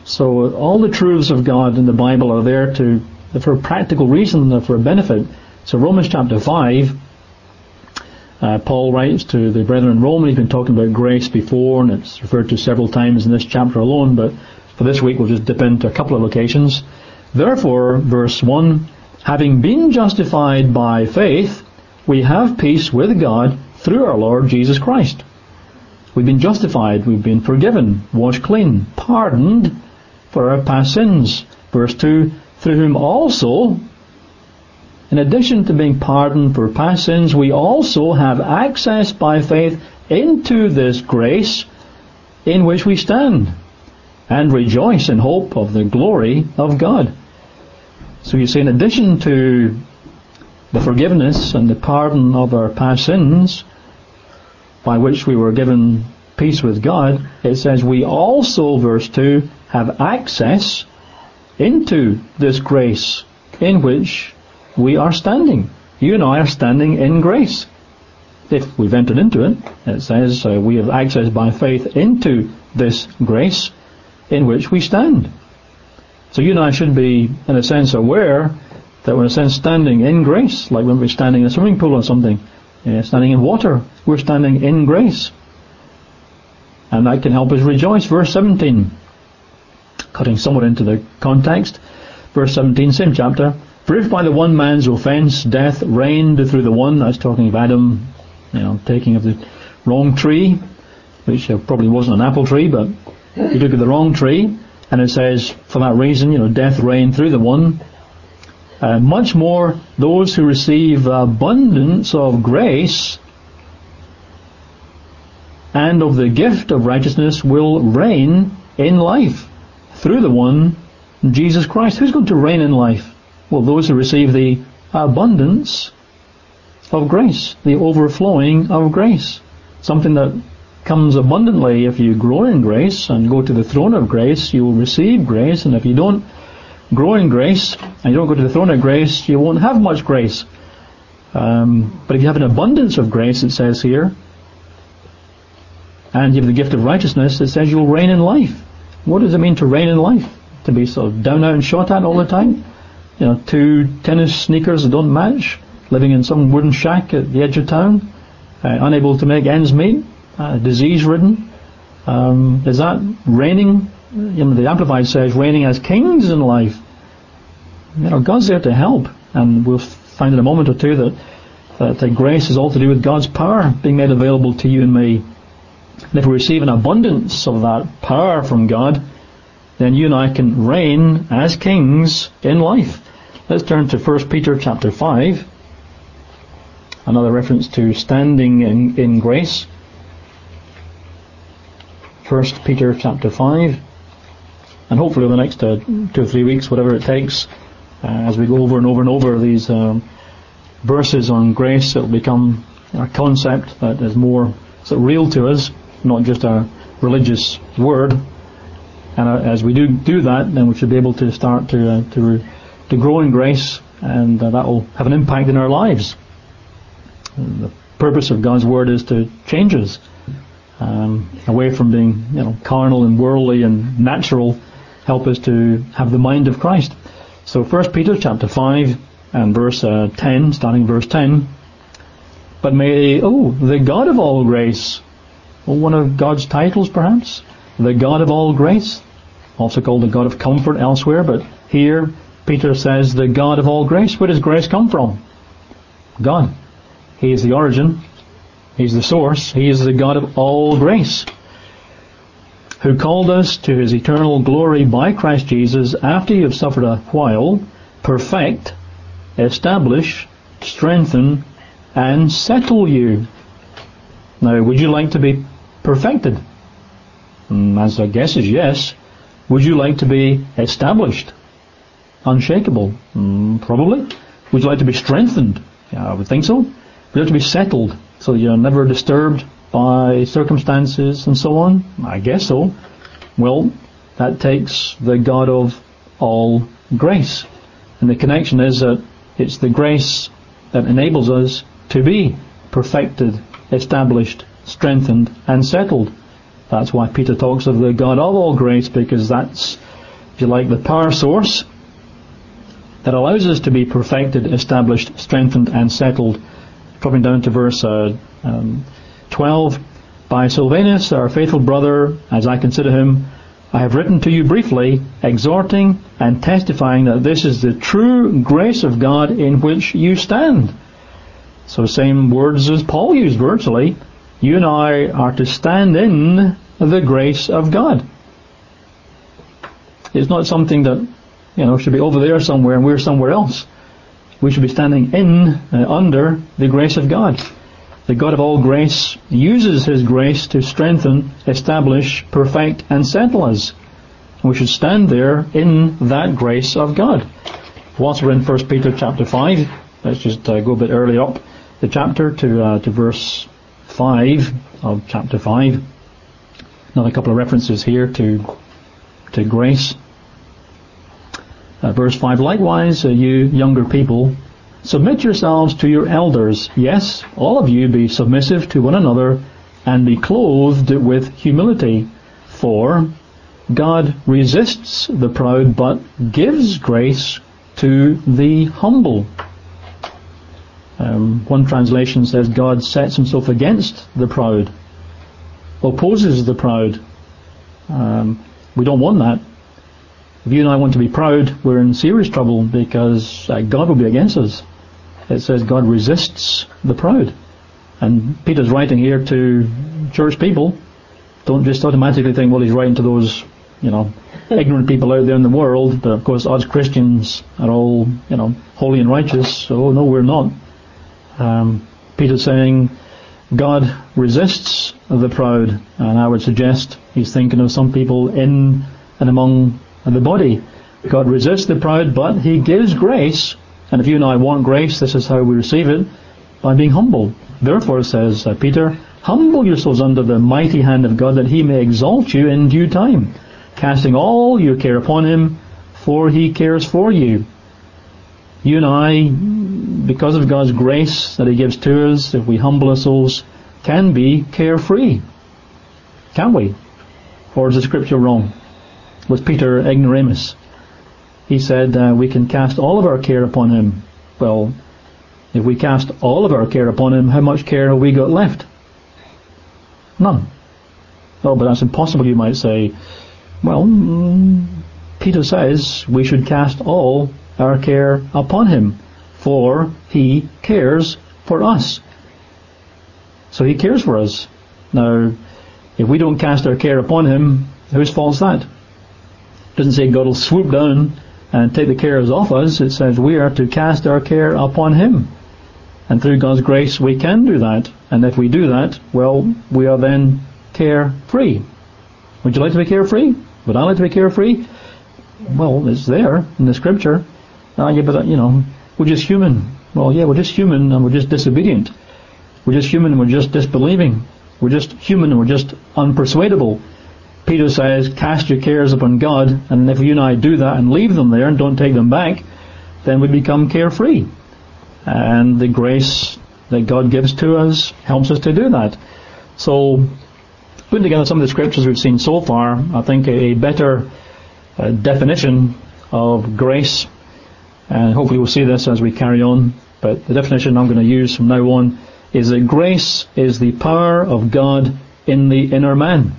Speaker 1: So all the truths of God in the Bible are there for a practical reason, for a benefit. So Romans chapter 5, Paul writes to the brethren in Rome. He's been talking about grace before, and it's referred to several times in this chapter alone, but for this week we'll just dip into a couple of locations. Therefore, verse 1, having been justified by faith, we have peace with God through our Lord Jesus Christ. We've been justified, we've been forgiven, washed clean, pardoned for our past sins. Verse 2, through whom also, in addition to being pardoned for past sins, we also have access by faith into this grace in which we stand, and rejoice in hope of the glory of God. So you see, in addition to the forgiveness and the pardon of our past sins, by which we were given peace with God, it says we also, verse 2, have access into this grace in which we are standing. You and I are standing in grace. If we've entered into it, it says we have access by faith into this grace in which we stand. So you and I should be, in a sense, aware that we're, in a sense, standing in grace, like when we're standing in a swimming pool or something, standing in water. We're standing in grace. And that can help us rejoice. Verse 17, cutting somewhat into the context. Verse 17, same chapter. For if by the one man's offence death reigned through the one, that's talking of Adam, taking of the wrong tree, which probably wasn't an apple tree, but he took of the wrong tree, and it says, for that reason, death reigned through the one. Much more, those who receive abundance of grace and of the gift of righteousness will reign in life through the one, Jesus Christ. Who's going to reign in life? Well, those who receive the abundance of grace, the overflowing of grace. Something that comes abundantly. If you grow in grace and go to the throne of grace, you will receive grace, and if you don't grow in grace and you don't go to the throne of grace, you won't have much grace. But if you have an abundance of grace, it says here, and you have the gift of righteousness, it says you'll reign in life. What does it mean to reign in life? To be sort of down out and shot at all the time? 2 tennis sneakers that don't match, living in some wooden shack at the edge of town, unable to make ends meet, disease-ridden. Is that reigning? The Amplified says reigning as kings in life. God's there to help, and we'll find in a moment or two that grace is all to do with God's power being made available to you and me. And if we receive an abundance of that power from God, then you and I can reign as kings in life. Let's turn to 1 Peter chapter 5. Another reference to standing in grace. 1 Peter chapter 5. And hopefully over the next 2 or 3 weeks, whatever it takes, as we go over and over and over these verses on grace, it'll become a concept that is more sort of real to us, not just a religious word. And as we do that, then we should be able to start to grow in grace, and that will have an impact in our lives. And the purpose of God's word is to change us away from being carnal and worldly and natural. Help us to have the mind of Christ. So 1 Peter chapter 5 and verse 10, starting verse 10. But may the God of all grace, one of God's titles perhaps, the God of all grace, also called the God of comfort elsewhere, but here Peter says the God of all grace. Where does grace come from? God. He is the origin. He's the source. He is the God of all grace, who called us to His eternal glory by Christ Jesus, after you have suffered a while, perfect, establish, strengthen, and settle you. Now, would you like to be perfected? As I guess is yes. Would you like to be established? Unshakable? Probably. Would you like to be strengthened? Yeah, I would think so. Would you like to be settled, so you're never disturbed by circumstances and so on? I guess so. Well, that takes the God of all grace. And the connection is that it's the grace that enables us to be perfected, established, strengthened, and settled. That's why Peter talks of the God of all grace, because that's if you like, the power source that allows us to be perfected, established, strengthened and settled. Dropping down to verse 12. By Silvanus, our faithful brother, as I consider him, I have written to you briefly, exhorting and testifying that this is the true grace of God in which you stand. So same words as Paul used virtually. You and I are to stand in the grace of God. It's not something that, should be over there somewhere and we're somewhere else. We should be standing in, under the grace of God. The God of all grace uses His grace to strengthen, establish, perfect and settle us. We should stand there in that grace of God. Whilst we're in 1 Peter chapter 5, let's just go a bit early up the chapter to verse 5 of chapter 5. Another couple of references here to grace. Verse 5, likewise, you younger people, submit yourselves to your elders. Yes, all of you be submissive to one another and be clothed with humility. For God resists the proud but gives grace to the humble. One translation says God sets Himself against the proud, opposes the proud. We don't want that. If you and I want to be proud, we're in serious trouble because God will be against us. It says God resists the proud. And Peter's writing here to church people. Don't just automatically think, well, he's writing to those, ignorant people out there in the world. But of course, us Christians are all, holy and righteous. So no, we're not. Peter's saying God resists the proud. And I would suggest he's thinking of some people in and among the body. God resists the proud, but He gives grace. And if you and I want grace, this is how we receive it, by being humble. Therefore, says Peter, humble yourselves under the mighty hand of God, that He may exalt you in due time, casting all your care upon Him, for He cares for you. You and I, because of God's grace that He gives to us, if we humble ourselves, can be carefree. Can't we? Or is the Scripture wrong? Was Peter ignoramus? He said we can cast all of our care upon Him. Well, if we cast all of our care upon Him, how much care have we got left? None. Oh, but that's impossible, you might say. Well, Peter says we should cast all our care upon Him, for He cares for us. So He cares for us. Now, if we don't cast our care upon Him, whose fault's that? It doesn't say God will swoop down and take the cares off us. It says we are to cast our care upon Him. And through God's grace we can do that. And if we do that, well, we are then carefree. Would you like to be carefree? Would I like to be carefree? Well, it's there in the Scripture. Yeah, but we're just human. Well, yeah, we're just human and we're just disobedient. We're just human and we're just disbelieving. We're just human and we're just unpersuadable. Peter says, cast your cares upon God, and if you and I do that and leave them there and don't take them back, then we become carefree. And the grace that God gives to us helps us to do that. So, putting together some of the scriptures we've seen so far, I think a better definition of grace, and hopefully we'll see this as we carry on, but the definition I'm going to use from now on is that grace is the power of God in the inner man.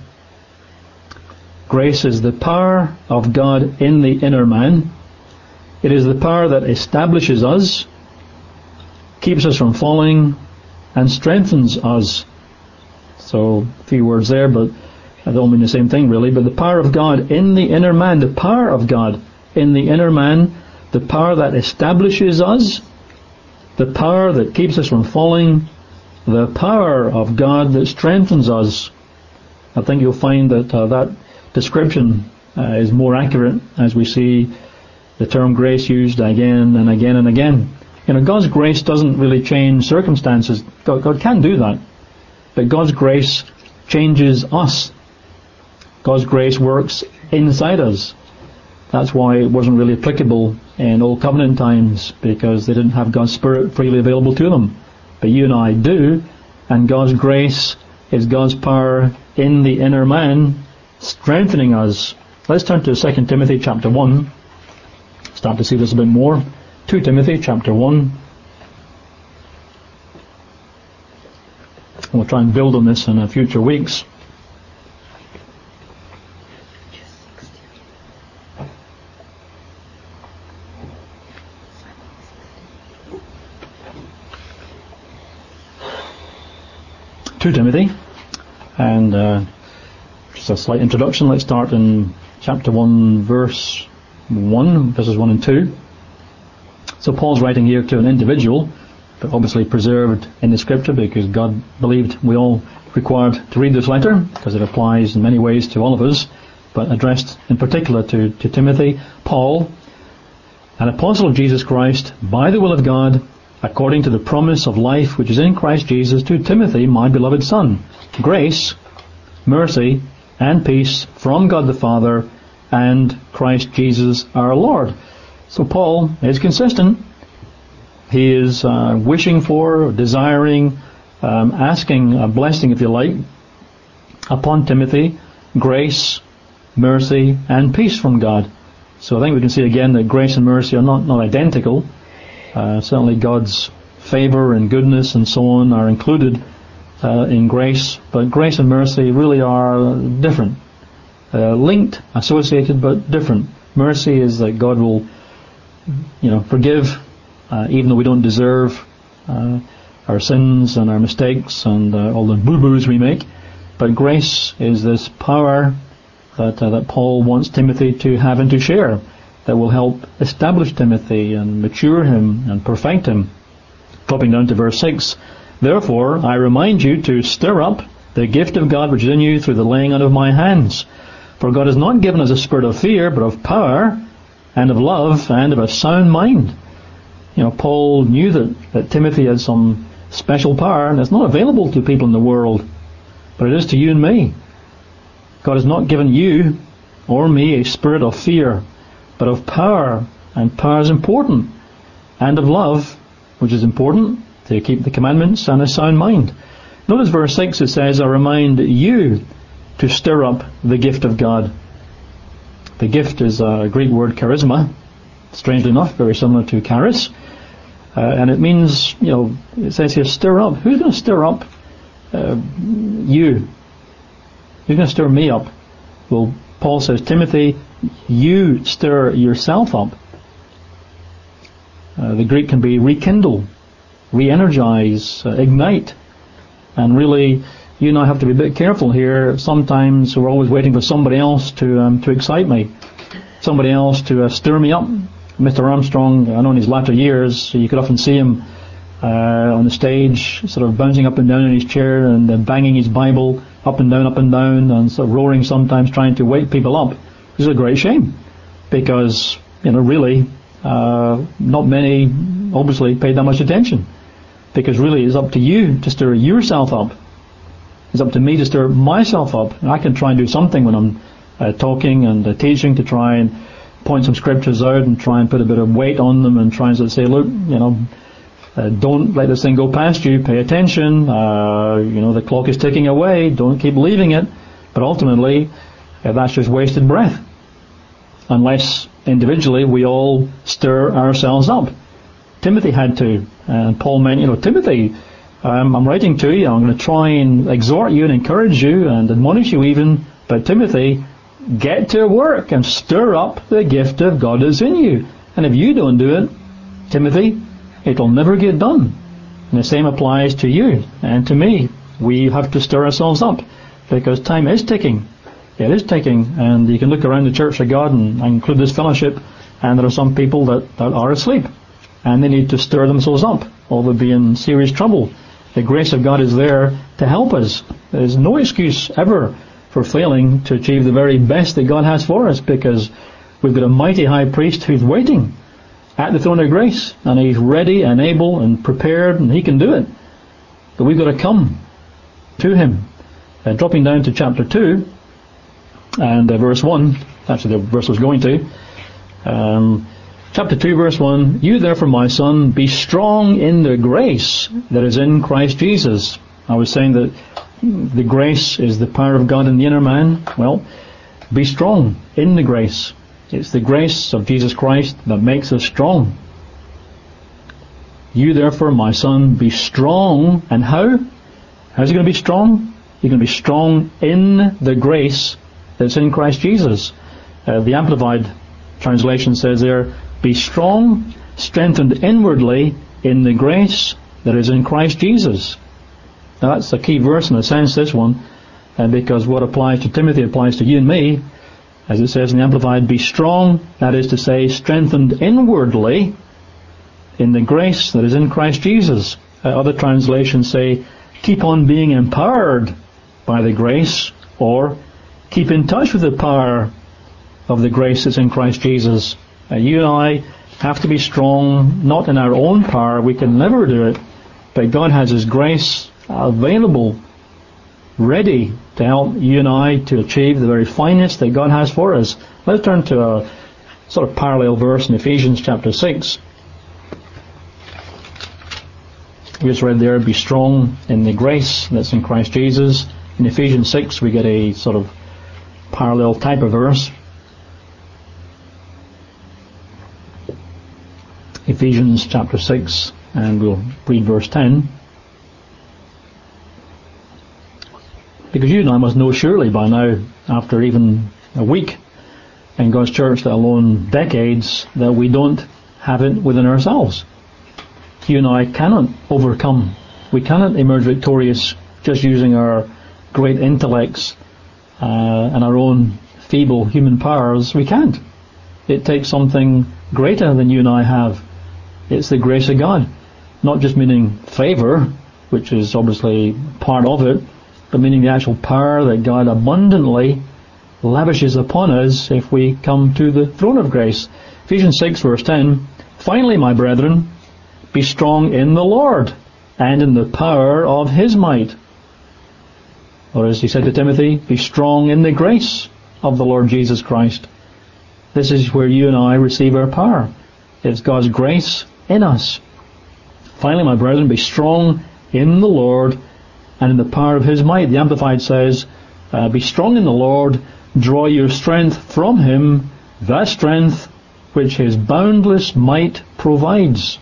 Speaker 1: Grace is the power of God in the inner man. It is the power that establishes us, keeps us from falling, and strengthens us. So, a few words there, but they don't mean the same thing really. But the power of God in the inner man, the power of God in the inner man, the power that establishes us, the power that keeps us from falling, the power of God that strengthens us. I think you'll find that that description is more accurate as we see the term grace used again and again and again. God's grace doesn't really change circumstances. God can do that. But God's grace changes us. God's grace works inside us. That's why it wasn't really applicable in Old Covenant times, because they didn't have God's Spirit freely available to them. But you and I do, and God's grace is God's power in the inner man, strengthening us Let's turn to 2 Timothy chapter 1. Start to see this a bit more. 2 Timothy chapter 1. We'll try and build on this in future weeks. Timothy, and just a slight introduction. Let's start in chapter 1 verses 1 and 2. So Paul's writing here to an individual, but obviously preserved in the scripture because God believed we all required to read this letter because it applies in many ways to all of us, but addressed in particular to Timothy. Paul, an apostle of Jesus Christ, by the will of God, according to the promise of life which is in Christ Jesus, to Timothy, my beloved son. Grace, mercy, and peace from God the Father and Christ Jesus our Lord. So Paul is consistent. He is wishing for, desiring, asking a blessing, if you like, upon Timothy, grace, mercy, and peace from God. So I think we can see again that grace and mercy are not identical. Certainly God's favour and goodness and so on are included in grace, but grace and mercy really are different. Linked, associated, but different. Mercy is that God will, forgive, even though we don't deserve our sins and our mistakes and all the boo-boos we make. But grace is this power that Paul wants Timothy to have and to share, that will help establish Timothy and mature him and perfect him. Dropping down to verse 6. Therefore, I remind you to stir up the gift of God which is in you through the laying on of my hands. For God has not given us a spirit of fear, but of power and of love and of a sound mind. Paul knew that Timothy had some special power, and it's not available to people in the world, but it is to you and me. God has not given you or me a spirit of fear, but of power, and power is important, and of love, which is important, to keep the commandments, and a sound mind. Notice verse 6, it says, I remind you to stir up the gift of God. The gift is a Greek word charisma, strangely enough, very similar to charis, and it means, it says here, stir up. Who's going to stir up you? Who's going to stir me up? Well, Paul says, Timothy, you stir yourself up. The Greek can be rekindle, re-energize, ignite. And really, you and I have to be a bit careful here. Sometimes we're always waiting for somebody else to excite me, somebody else to stir me up. Mr. Armstrong, I know in his latter years, you could often see him on the stage, sort of bouncing up and down in his chair and banging his Bible up and down, and sort of roaring sometimes, trying to wake people up. This is a great shame, because, really, not many obviously paid that much attention, because really it's up to you to stir yourself up. It's up to me to stir myself up. And I can try and do something when I'm talking and teaching, to try and point some scriptures out and try and put a bit of weight on them and try and sort of say, look, don't let this thing go past you, pay attention, the clock is ticking away, don't keep leaving it. But ultimately, that's just wasted breath, unless individually we all stir ourselves up. Timothy had to, and Paul meant, Timothy, I'm writing to you, I'm going to try and exhort you and encourage you and admonish you even, but Timothy, get to work and stir up the gift of God that's in you. And if you don't do it, Timothy, it'll never get done. And the same applies to you and to me. We have to stir ourselves up, because time is ticking. It is ticking, and you can look around the Church of God, and I include this fellowship, and there are some people that are asleep, and they need to stir themselves up, or they'll be in serious trouble. The grace of God is there to help us. There's no excuse ever for failing to achieve the very best that God has for us, because we've got a mighty high priest who's waiting at the throne of grace, and he's ready and able and prepared, and he can do it. But we've got to come to him. Dropping down to chapter 2 and verse 1, actually the verse I was going to. Chapter 2 verse 1, you therefore, my son, be strong in the grace that is in Christ Jesus. I was saying that the grace is the power of God in the inner man. Well, Be strong in the grace. It's the grace of Jesus Christ that makes us strong. You therefore, my son, be strong. And how? How's he going to be strong? You're going to be strong in the grace that's in Christ Jesus. The Amplified translation says there, be strong, strengthened inwardly in the grace that is in Christ Jesus. Now that's a key verse in a sense, this one, because what applies to Timothy applies to you and me. As it says in the Amplified, be strong, that is to say, strengthened inwardly in the grace that is in Christ Jesus. Other translations say, keep on being empowered by the grace, or keep in touch with the power of the grace that's in Christ Jesus. You and I have to be strong, not in our own power. We can never do it. But God has His grace available, ready to help you and I to achieve the very finest that God has for us. Let's turn to a sort of parallel verse in Ephesians chapter 6. We just read there, be strong in the grace that's in Christ Jesus. In Ephesians 6 we get a sort of parallel type of verse. Ephesians chapter 6, and we'll read verse 10. Because you and I must know surely by now, after even a week in God's church, let alone decades, that we don't have it within ourselves. You and I cannot overcome. We cannot emerge victorious just using our great intellects and our own feeble human powers. We can't. It takes something greater than you and I have. It's the grace of God. Not just meaning favour, which is obviously part of it, but meaning the actual power that God abundantly lavishes upon us if we come to the throne of grace. Ephesians 6 verse 10, finally, my brethren, be strong in the Lord and in the power of His might. Or as he said to Timothy, be strong in the grace of the Lord Jesus Christ. This is where you and I receive our power. It's God's grace in us. Finally, my brethren, be strong in the Lord and in the power of His might. The Amplified says, be strong in the Lord, draw your strength from Him, that strength which His boundless might provides.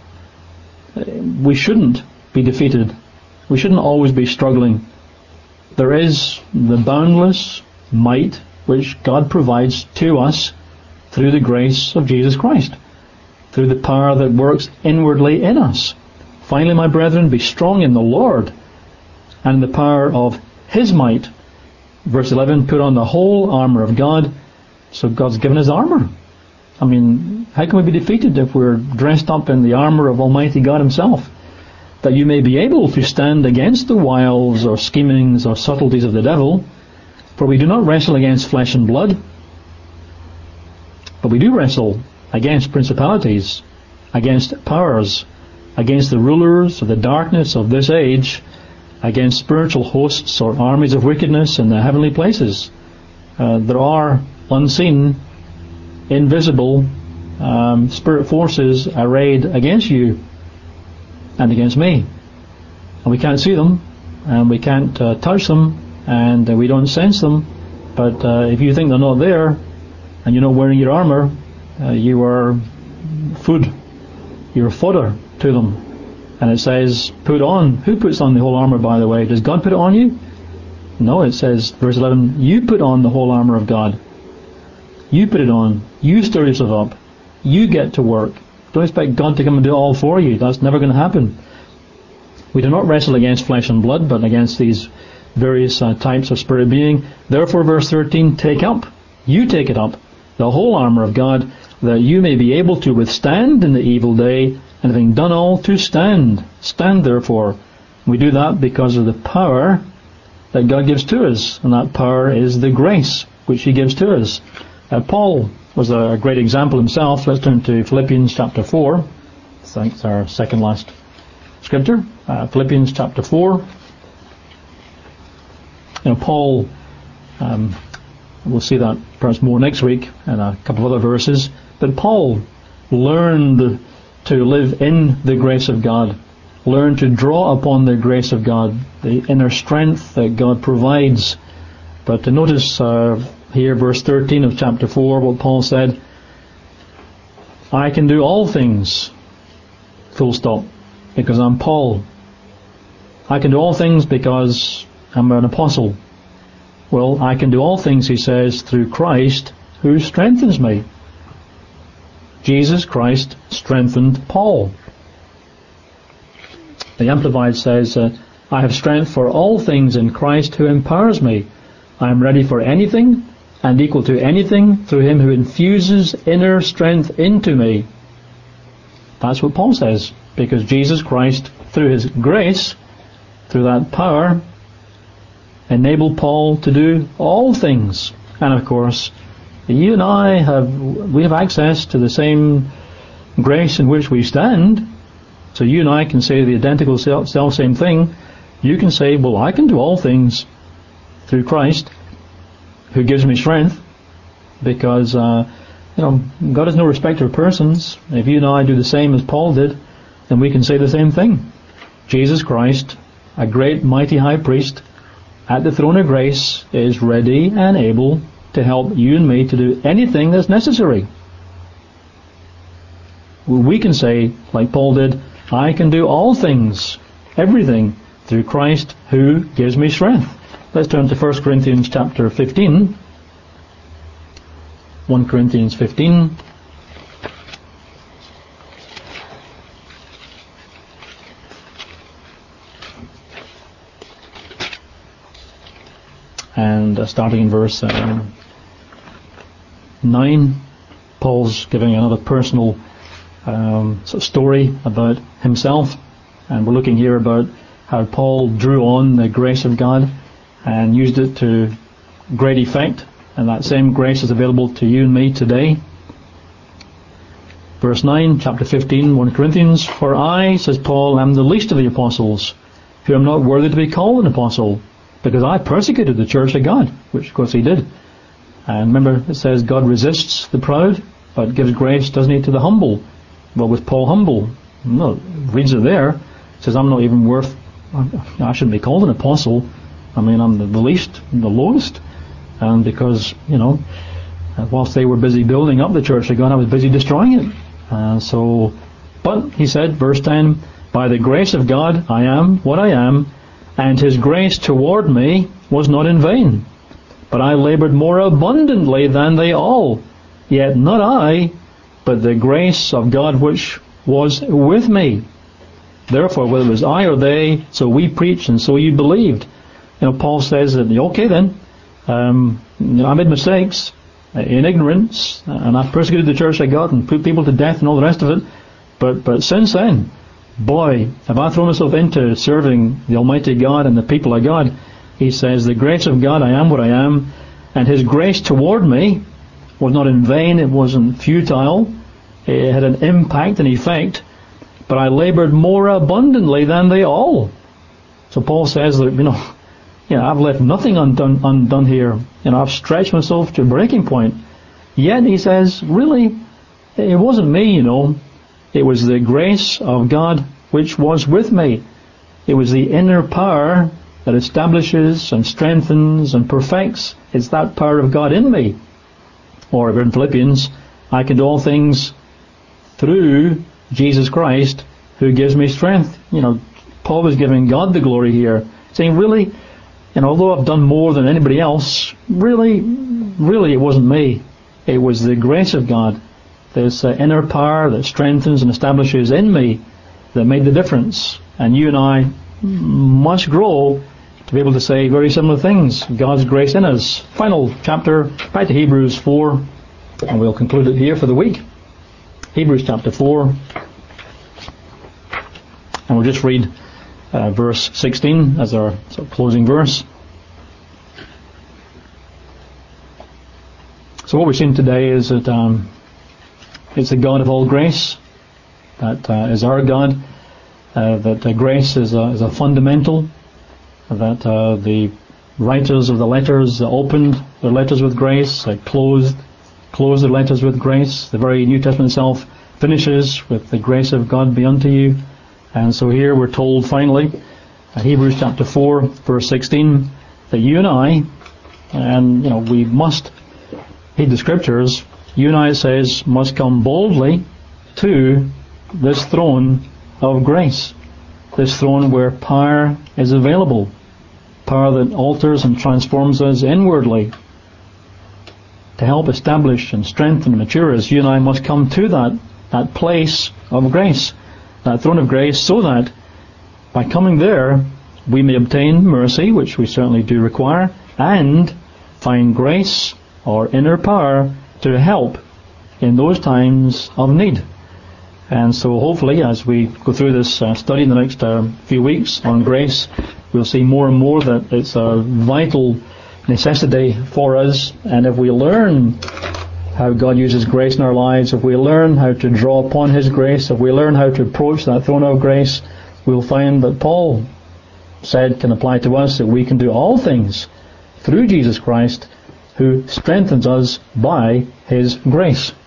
Speaker 1: We shouldn't be defeated. We shouldn't always be struggling. There is the boundless might which God provides to us through the grace of Jesus Christ, through the power that works inwardly in us. Finally, my brethren, be strong in the Lord and in the power of His might. Verse 11, put on the whole armour of God. So God's given us armour. I mean, how can we be defeated if we're dressed up in the armour of Almighty God Himself? That you may be able to stand against the wiles or schemings or subtleties of the devil. For we do not wrestle against flesh and blood, but we do wrestle against principalities, against powers, against the rulers of the darkness of this age, against spiritual hosts or armies of wickedness in the heavenly places. There are unseen, invisible spirit forces arrayed against you and against me. And we can't see them, and we can't touch them, and we don't sense them. But if you think they're not there, and you're not wearing your armour, you are food. You're fodder to them. And it says, put on. Who puts on the whole armour, by the way? Does God put it on you? No, it says, verse 11, you put on the whole armour of God. You put it on. You stir yourself up. You get to work. Don't expect God to come and do it all for you. That's never going to happen. We do not wrestle against flesh and blood, but against these various types of spirit being. Therefore, verse 13, take up. You take it up, the whole armour of God, that you may be able to withstand in the evil day, and having done all, to stand. Stand therefore. We do that because of the power that God gives to us, and that power is the grace which He gives to us. Paul was a great example himself. Let's turn to Philippians chapter 4. That's our second last scripture. Philippians chapter 4. Paul, we'll see that perhaps more next week and a couple of other verses, but Paul learned to live in the grace of God, learned to draw upon the grace of God, the inner strength that God provides. But to notice here, verse 13 of chapter 4, what Paul said, I can do all things, full stop, because I'm Paul. I can do all things because I'm an apostle. Well, I can do all things, he says, through Christ who strengthens me. Jesus Christ strengthened Paul. The Amplified says, I have strength for all things in Christ who empowers me. I am ready for anything and equal to anything through him who infuses inner strength into me. That's what Paul says, because Jesus Christ, through his grace, through that power, enabled Paul to do all things. And of course, you and I have access to the same grace in which we stand. So you and I can say the identical same thing. You can say, well, I can do all things through Christ who gives me strength, because God is no respecter of persons. If you and I do the same as Paul did, then we can say the same thing. Jesus Christ, a great mighty high priest at the throne of grace, is ready and able to help you and me to do anything that's necessary. We can say, like Paul did, I can do all things, everything, through Christ who gives me strength. Let's turn to 1 Corinthians chapter 15. 1 Corinthians 15. And starting in verse 9, Paul's giving another personal sort of story about himself. And we're looking here about how Paul drew on the grace of God and used it to great effect, and that same grace is available to you and me today. Verse 9, chapter 15, 1 Corinthians, For I, says Paul, am the least of the apostles, who am not worthy to be called an apostle, because I persecuted the church of God, which of course he did. And remember, it says God resists the proud, but gives grace, doesn't he, to the humble. Well, was Paul humble? No, reads it there. It says, I'm not even worth, I shouldn't be called an apostle. I mean, I'm the least, the lowest. And because, whilst they were busy building up the church of God, I was busy destroying it. But he said, verse 10, by the grace of God I am what I am, and his grace toward me was not in vain. But I labored more abundantly than they all. Yet not I, but the grace of God which was with me. Therefore, whether it was I or they, so we preached and so you believed. Paul says that, okay then, I made mistakes in ignorance, and I've persecuted the church of God and put people to death and all the rest of it. But since then, boy, have I thrown myself into serving the Almighty God and the people of God. He says, the grace of God, I am what I am, and his grace toward me was not in vain, it wasn't futile, it had an impact and effect, but I labored more abundantly than they all. So Paul says that, I've left nothing undone here. I've stretched myself to a breaking point. Yet, he says, really, it wasn't me, It was the grace of God which was with me. It was the inner power that establishes and strengthens and perfects. It's that power of God in me. Or in Philippians, I can do all things through Jesus Christ who gives me strength. Paul was giving God the glory here, saying, really, although I've done more than anybody else, really it wasn't me. It was the grace of God, this inner power that strengthens and establishes in me, that made the difference. And you and I must grow to be able to say very similar things. God's grace in us. Final chapter, back to Hebrews 4, and we'll conclude it here for the week. Hebrews chapter 4, and we'll just read verse 16 as our sort of closing verse. So what we've seen today is that it's the God of all grace that is our God, that grace is a fundamental, that the writers of the letters opened their letters with grace, closed their letters with grace. The very New Testament itself finishes with the grace of God be unto you. And so here we're told finally, Hebrews chapter 4, verse 16, that you and I, and we must heed the Scriptures, you and I, it says, must come boldly to this throne of grace. This throne where power is available. Power that alters and transforms us inwardly. To help establish and strengthen and mature us, you and I must come to that place of grace, that throne of grace, so that by coming there, we may obtain mercy, which we certainly do require, and find grace or inner power to help in those times of need. And so hopefully, as we go through this study in the next few weeks on grace, we'll see more and more that it's a vital necessity for us. And if we learn how God uses grace in our lives, if we learn how to draw upon His grace, if we learn how to approach that throne of grace, we'll find that Paul said can apply to us, that we can do all things through Jesus Christ, who strengthens us by His grace.